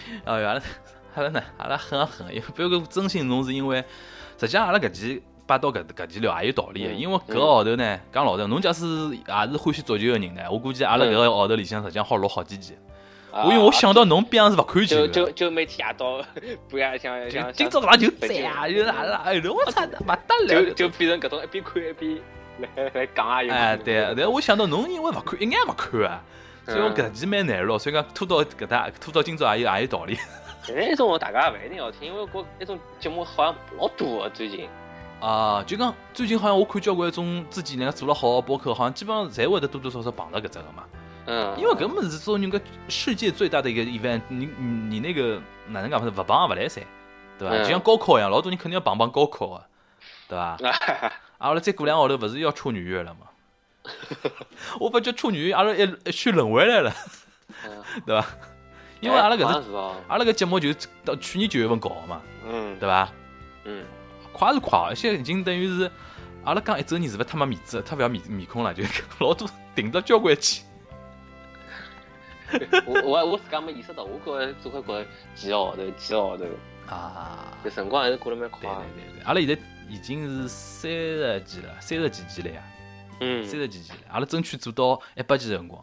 阿拉狠，因为不要搿真心侬是因为，实际上阿拉搿期摆到搿期聊也有道理个，因为搿个号头呢，讲老实，侬假使也是欢喜足球个人呢，我估计阿拉搿个号头里向实际上好录好几集。因为我想到侬边上是勿看球的，就每天夜到半夜像今朝晚上就在啊，就是阿拉我操，勿得了， 就变成搿种一边看一边来讲啊。 对，但我想到侬因为勿看，一眼勿看啊，所以我搿期蛮难咯，所以讲拖到今朝也有道理。 现在一种大家勿一定要听，因为一种节目好像老多啊，最近。 就讲最近好像我看交关一种自己人家做了好的播客，好像基本上侪会得多多少少碰到搿只个嘛。因为根本是说那个世界最大的一个 event， 你那个哪能讲法子，勿碰也勿来塞，对伐？就像高考一样，老多人肯定要碰高考啊，对伐？阿拉再过2个号头勿是要出女月了吗？我发觉出女月阿拉一去轮回来了，对伐？因为阿拉搿节目就是到去年9月份搞的嘛，对伐？快是快，现在已经等于是阿拉讲1周年是勿是太没面子，太勿要面孔了，就老多顶到交关去。 我自家没意识到，我觉只会过几个号头啊， 这辰光还是过得蛮快。 对，阿拉现在已经是30几了，30几期了呀。30几期了，阿拉争取做到100期的辰光。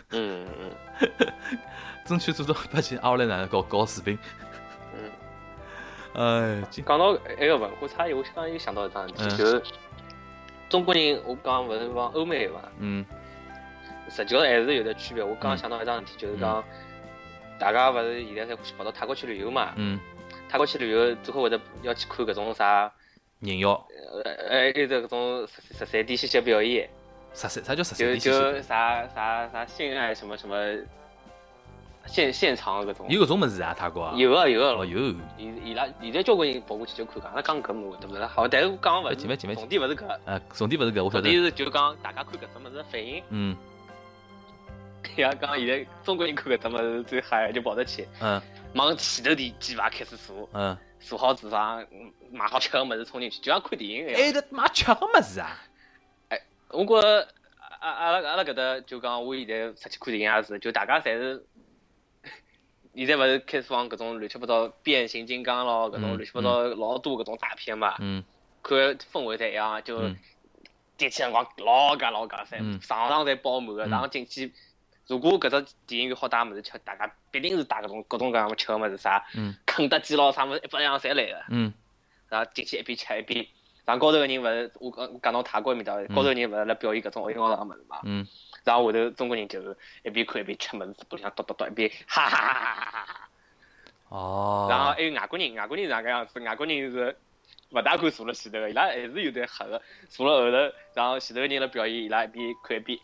争取做到100期，阿拉哪能搞视频？ 讲到那个文化差异，我刚刚又想到一桩事体，就是中国人，我讲勿是讲欧美嘛，实际上还是有点区别。我刚刚想到一桩事体，就是讲大家勿是现在侪欢喜跑到泰国去旅游嘛，泰国去旅游，最后会得要去看搿种啥人妖， 有搿种13D 戏剧表演。 啥叫13D 戏剧？ 就啥性爱什么现场搿种。 有搿种物事啊，泰国啊？ 有啊。 哦有。 伊拉现在交关人跑过去就看搿，阿拉讲搿物事对勿啦？好，但是我讲勿是。重点勿是搿。 重点勿是搿，我晓得。 重点是就讲大家看搿种物事反应。伊拉讲现在中国人看搿种物事最嗨，就跑得去。往前头几排开始坐。坐好桌上，买好吃个物事冲进去，就像看电影一样。 还得买吃个物事啊？ 我觉着阿拉搿搭就讲，我现在出去看电影也是，就大家侪是，现在勿是开始往搿种乱七八糟变形金刚咯，搿种乱七八糟老多搿种大片嘛，看氛围侪一样，就进去辰光老家噻，场侪爆满个，然后进去，如果搿只电影院好带物事吃，大家必定是带搿种各种各样吃个物事啥，肯德基咯啥物事一百样侪来个，然后进去一边吃一边。上高头个人勿是我讲到泰国面搭，高头人勿是来表演搿种奥运上个物事嘛，然后下头中国人就是一边看一边吃物事，嘴里向叨一边哈哈哈。哦。然后还有外国人是哪个样子？外国人是勿大敢坐辣前头个，伊拉还是有点黑个，坐辣后头，然后前头个人来表演，伊拉一边看一边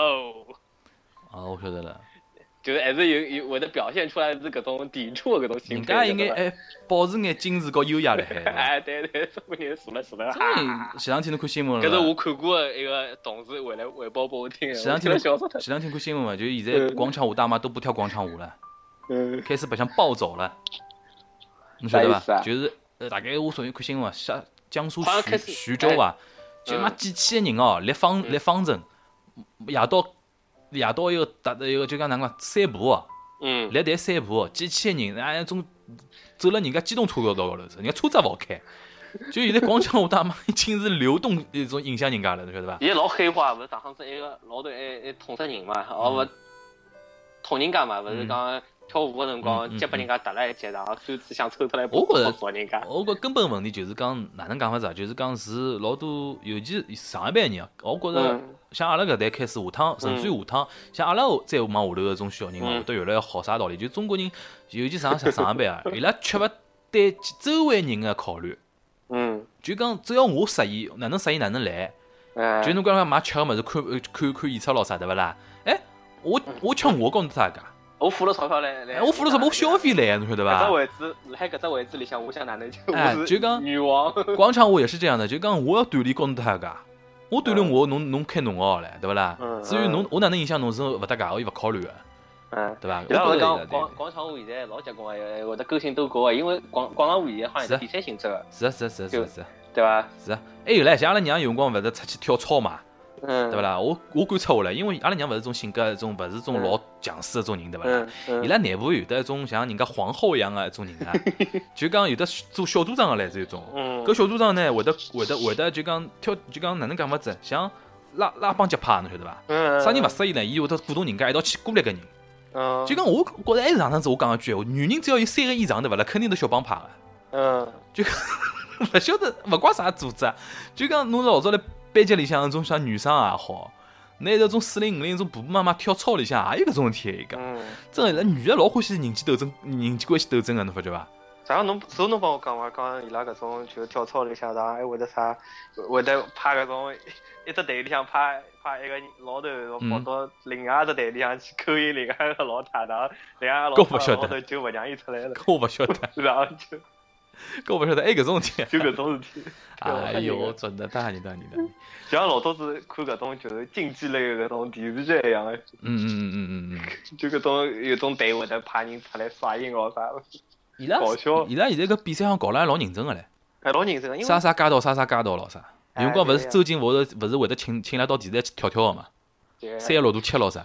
我晓得了。 就是还是有会得表现出来是搿种抵触的搿种心态。 人家应该保持眼精致和优雅嘞。 对，中国人坐了。 前两天侬看新闻了。 搿是我看过的一个同事回来汇报拨我听的。 前两天看新闻嘛，就现在广场舞大妈都不跳广场舞了，开始白相暴走了。侬晓得伐？就是大概我昨天看新闻啊，江苏徐州啊，就妈几千个人哦，立方阵，夜到一个就讲哪能讲散步哦，立台散步哦，几千人，那种走了人家机动车道高头，人家车子也勿好开。就现在广场舞大妈已经是流动一种影响人家了，侬晓得伐？ 伊老黑化，勿是上趟子一个老头还捅死人嘛，勿捅人家嘛，勿是讲跳舞个辰光脚把人家踏了一脚，然后手指想抽出来我说人家。 我觉根本问题就是讲哪能讲法子啊？就是讲是老多，尤其上一辈人啊，我觉着像阿拉搿代开始下趟，甚至于下趟，像阿拉再往下头搿种小人会得越来越好啥道理？就中国人，尤其上一辈啊，伊拉缺乏对周围人的考虑。就讲只要我适意，哪能适意哪能来。就侬讲买吃个物事，看演出咯啥对勿啦？我吃我讲啥个？ 我付了钞票来， 我付了什么？我消费来，侬晓得伐？ 搿只位置里向，我想哪能就就讲女王广场舞也是这样的，就讲我要锻炼，讲啥个？我锻炼我，侬开侬个唻，对勿啦？至于侬，我哪能影响侬是勿搭界，我也勿考虑个，对伐？ 伊拉讲广场舞现在老结棍个，会得勾心斗角个，因为广场舞现在好像是比赛性质个。 是， 对伐？ 是啊，还有唻，像阿拉娘有辰光勿是出去跳操嘛？对勿啦？我观察下来，因为阿拉娘勿是种性格，种勿是种老强势的种人，对勿啦？伊拉内部有得一种像人家皇后一样的一种人啊，就讲有的做小组长的来这种。搿小组长呢，会得就讲跳，就讲哪能讲法子？像拉帮结派，侬晓得伐？啥人勿适意呢？伊会得鼓动人家一道去鼓励个人。就讲我觉着还是上趟子我讲一句话，女人只要有3个以上，对勿啦？肯定都小帮派个。就讲勿晓得，勿怪啥组织，就讲侬老早来。班级里向那种像女生也好，那这种405零种婆婆妈妈跳操里向也有搿种事体一个。真个，女的老欢喜人际关系斗争个，侬发觉伐？ 上侬帮我讲话，讲伊拉搿种就跳操里向，然后还会得啥，会得派搿种一只队里向派一个老头跑到另外一只队里向去勾引另外一个老太太，另外一个老头就勿让伊出来了。 我勿晓得， 然后就。 搿我勿晓得，还搿种事体， 就搿种事体。 哎呦，真的太你的。 就像老早子看搿种就是竞技类的搿种电视剧一样的。就搿种有种队会得派人出来耍音乐啥的。搞笑。 伊拉现在搿比赛上搞了还老认真个唻。 老认真个，因为啥街道咯啥。有辰光勿是周静勿是会得请伊拉到电视台去跳个嘛？316度7咯啥。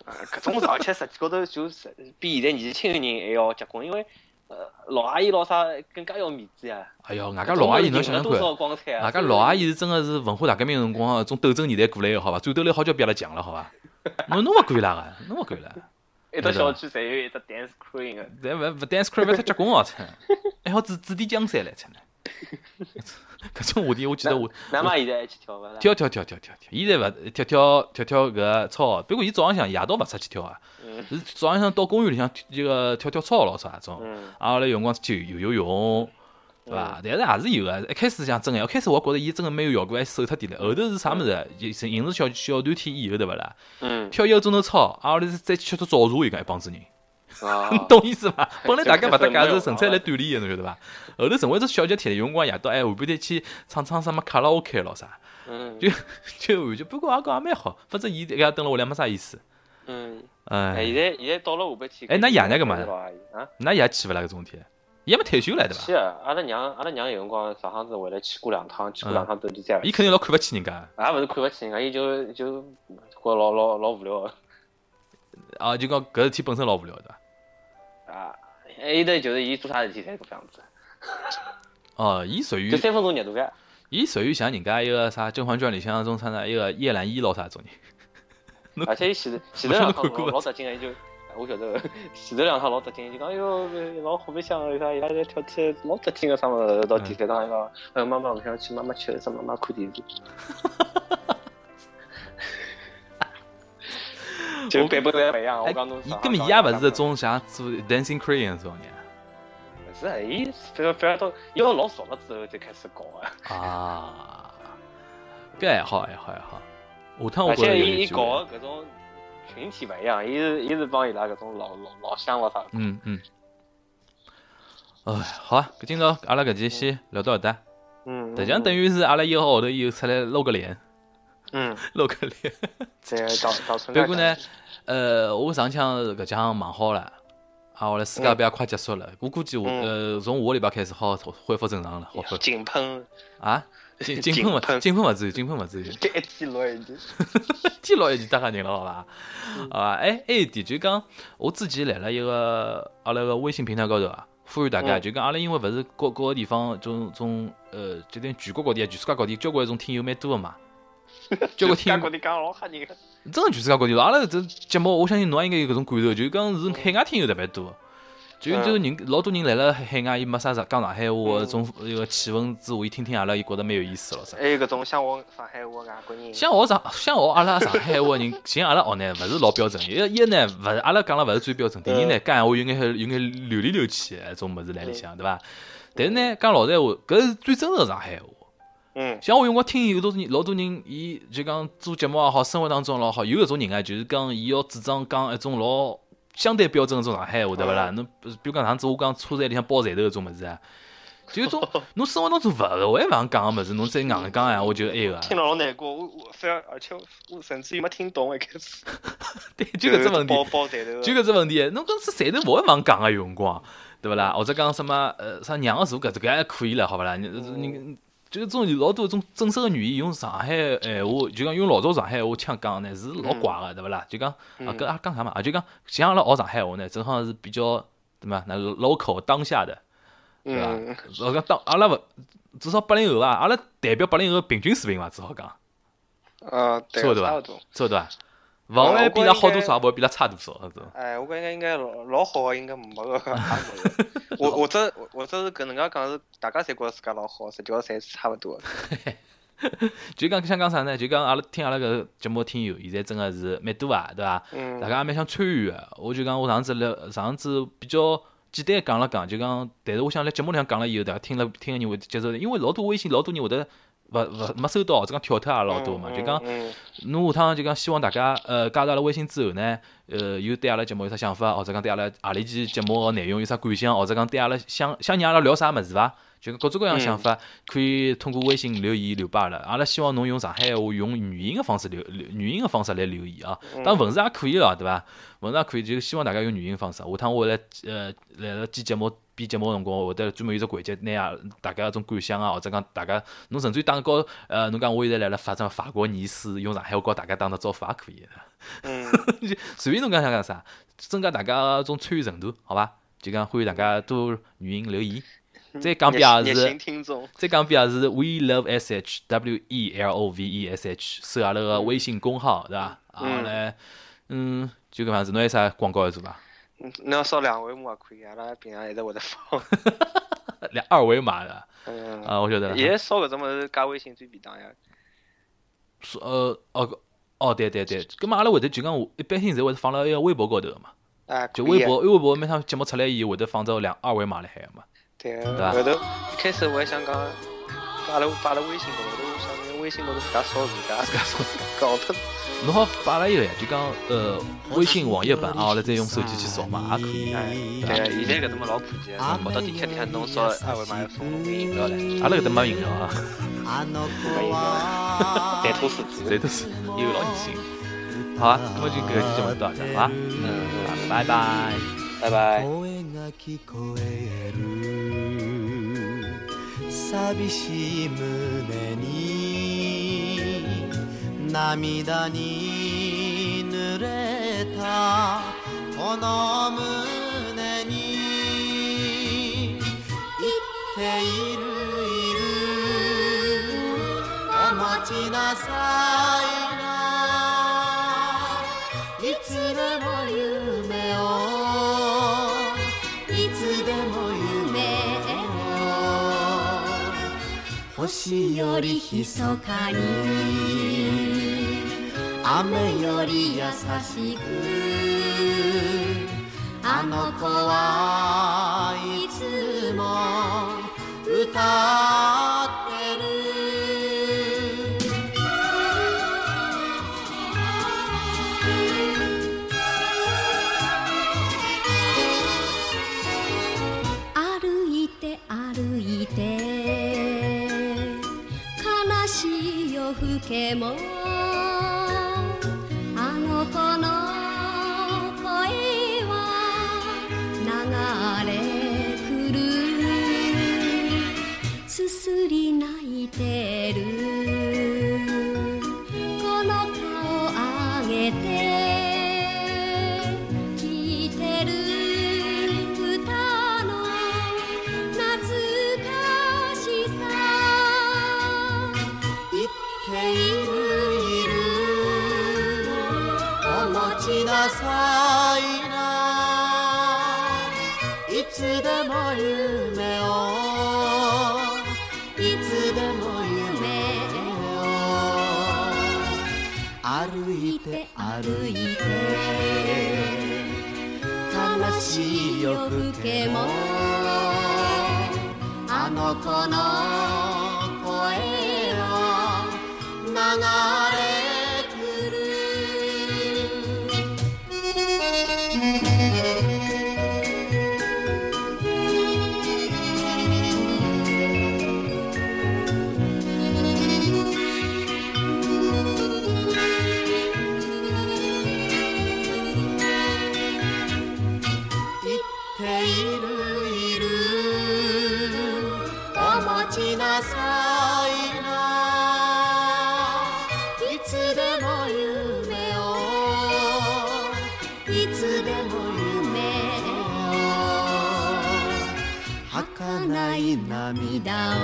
搿种事，而且实际高头就是比现在年轻的人还要结棍，因为老阿姨老啥更加要面子呀。 哎哟，外加老阿姨侬想想看， 外加老阿姨是真的是文化大革命辰光种斗争年代过来个，好伐？战斗力好叫比阿拉强了，好伐？侬勿管伊拉个，侬勿管伊拉。 一到小区侪有一只 dance queen 个， 但勿 dance queen 勿太结棍哦，操！还好指点江山来，操！搿种话题我记得我， 㑚妈现在还去跳伐？ 跳，现在勿跳搿操，不过伊早浪向夜到勿出去跳啊，是早浪向到公园里向这个跳操咯啥种，阿拉有辰光去游泳，对伐？但是也是有个，一开始像真个，一开始我觉着伊真个蛮有效果，还瘦脱点了。后头是啥物事？形成小团体以后，对勿啦？跳1个钟头操，阿拉再去吃早茶，伊讲一帮子人。懂意思伐？本来大家勿搭界是纯粹来锻炼个，侬晓得伐？后头成为只小集体，有辰光夜到下半天去唱什么卡拉 OK 咯啥，就完全，不过也讲也蛮好，反正伊一家蹲辣屋里没啥意思。 现在到了下半天。 那爷娘干嘛呢？㑚爷去勿啦搿种天？伊还没退休来对伐？ 去啊！阿拉娘有辰光上趟子回来去过2趟，去过2趟头就再。 伊肯定老看勿起人家。 也勿是看勿起人家，伊就觉老无聊。 就讲搿事体本身老无聊对伐？ 还有的就是伊做啥事体侪搿副样子。 伊属于就3分钟热度个。 伊属于像人家一个啥《甄嬛传》里向种啥呢？一个叶澜依咯啥种人。 而且伊前头2趟老得劲个，就我晓得，前头2趟老得劲，就讲哎哟老好白相个，啥伊拉在跳起老得劲个啥物事，到第3趟伊讲，妈妈勿想去，妈妈吃啥？妈妈看电视。就版本侪勿一样，我讲侬。 伊根本伊也勿是种像做 Dancing Queen 这种人。 勿是，伊反而到要老熟了之后才开始搞个。搿还好。下趟我觉着伊搞搿种群体勿一样，伊是帮伊拉搿种老乡咯啥。 好啊，搿今朝阿拉搿期先聊到搿搭。实际上等于是阿拉1个号头以后出来露个脸。露个脸。不过呢，我上腔搿腔忙好了，我来世界杯也快结束了，我估计从下个礼拜开始好恢复正常了，好恢复。 井喷啊？井喷勿至于。这 1天6已经。 1天6已经搭下人了，好伐？还有一点就讲，我之前来了一个阿拉个微信平台高头啊，呼吁大家，就讲阿拉因为勿是各个地方种就等全国各地、全世界各地交关种听友蛮多个嘛。交关听友， 讲老吓人个。 真个全世界各地，阿拉这节目，我相信侬也应该有搿种感受，就讲是海外听友特别多。就是人老多人来了海外，伊没啥讲上海话，种一个气氛之下，伊听听阿拉，伊觉得蛮有意思咯啥。 还有搿种想学上海话外国人。 想学阿拉上海话人，寻阿拉学呢，勿是老标准。一呢，勿是阿拉讲了勿是最标准。第二呢，讲闲话有眼流里流气搿种物事来里向，对伐？但是呢，讲老实闲话，搿是最真实个上海话。像我用光听有老多人，伊就讲做节目也好，生活当中老好，有搿种人啊，就是讲伊要主张讲一种老相对标准的种上海话，对勿啦？侬比如讲上次我讲车站里向包站头搿种物事啊，就种侬生活当中勿会讲个物事，侬再硬讲闲话就埃个。 听了老难过，我反而且我甚至于没听懂一开始。 对，就搿只问题， 包站头， 就搿只问题，侬搿是站头勿会讲个有辰光，对勿啦？或者讲什么啥娘个字搿个还可以了，好勿啦？你。就是种老多种正式个语言用上海闲话，就讲用老早上海话腔讲呢，是老怪个，对勿啦？就讲搿也讲啥嘛？就讲像阿拉学上海话呢，正好是比较对伐？那 local 当下的，对伐？我讲阿拉勿至少80后啊，阿拉代表80后平均水平伐？只好讲。 对， 差不多伐？勿会比伊拉好多少，勿会比伊拉差多少， 我觉应该老好个，应该没个差多。或者是搿能介讲是大家侪觉着自家老好，实际上侪是差勿多。 就讲想讲啥呢？就讲阿拉听阿拉搿节目听友，现在真个是蛮多啊，对伐？大家也蛮想参与个。我就讲我上次比较简单讲了讲，就讲，但是我想辣节目里向讲了以后，大家听个人会接受，因为老多微信老多人会得。没收到，或者讲跳脱也老多嘛，就讲侬下趟就讲希望大家加入阿拉微信之后呢，有对阿拉节目有啥想法，或者讲对阿拉何里期节目个内容有啥感想，或者讲对阿拉想让阿拉聊啥物事伐？ 就各种各样想法，可以通过微信留言留罢了。阿拉希望侬用上海话用语音的方式语音的方式来留言啊。当然文字也可以了，对伐？文字也可以，就希望大家用语音方式。下趟我来了剪节目编节目的辰光，会得专门有只环节，拿大家种感想啊，或者讲大家侬甚至于打个侬讲我现在来了发什法国尼斯，用上海话告大家打个招呼也可以的。随便侬讲啥，增加大家种参与程度，好吧？就讲欢迎大家多语音留言。再讲遍也是 We Love SH WELOVESH 是阿拉个微信公号，对伐？啊来，就搿样子，侬有啥广告要做伐？ 侬要扫2维码也可以，阿拉平常一直会得放。 2维码的。我晓得了。 现在扫搿种物事加微信最便当呀。 对，搿么阿拉会得就讲一般性侪会放辣一个微博高头个嘛。就微博每趟节目出来以后会得放只2维码辣海个嘛。 对个，后头一开始我还想讲，把阿拉微信高头，我想微信高头自家扫自家搞脱。 侬好摆了一个呀，就讲微信网页版啊，阿拉再用手机去扫码也可以。 对，现在搿种么老普及，跑到地铁里向侬扫2维码要送侬饮料唻。 阿拉搿搭没饮料啊。 没饮料。带吐司， 又老年轻。好啊，那么就搿期节目到这，好吧？拜拜。 拜拜。 寂しい胸に涙に濡れたこの胸に言っているお待ちなさいないつでも夢をいつでも夢星より密かに雨より優しくあの子はいつも歌ってる歩いて歩いて夜更けもあの子の声は流れ来るすすり泣いてるこの顔上げて聞いてる歌の懐かしさお待ちなさいないつでも夢をいつでも夢を歩いて歩いて悲しい夜更けもあの子の声を流れ来る言っているお待ちなさいないつでも夢をいつでも夢を儚い涙を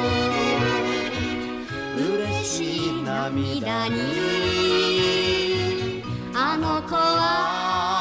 嬉しい涙にあの子は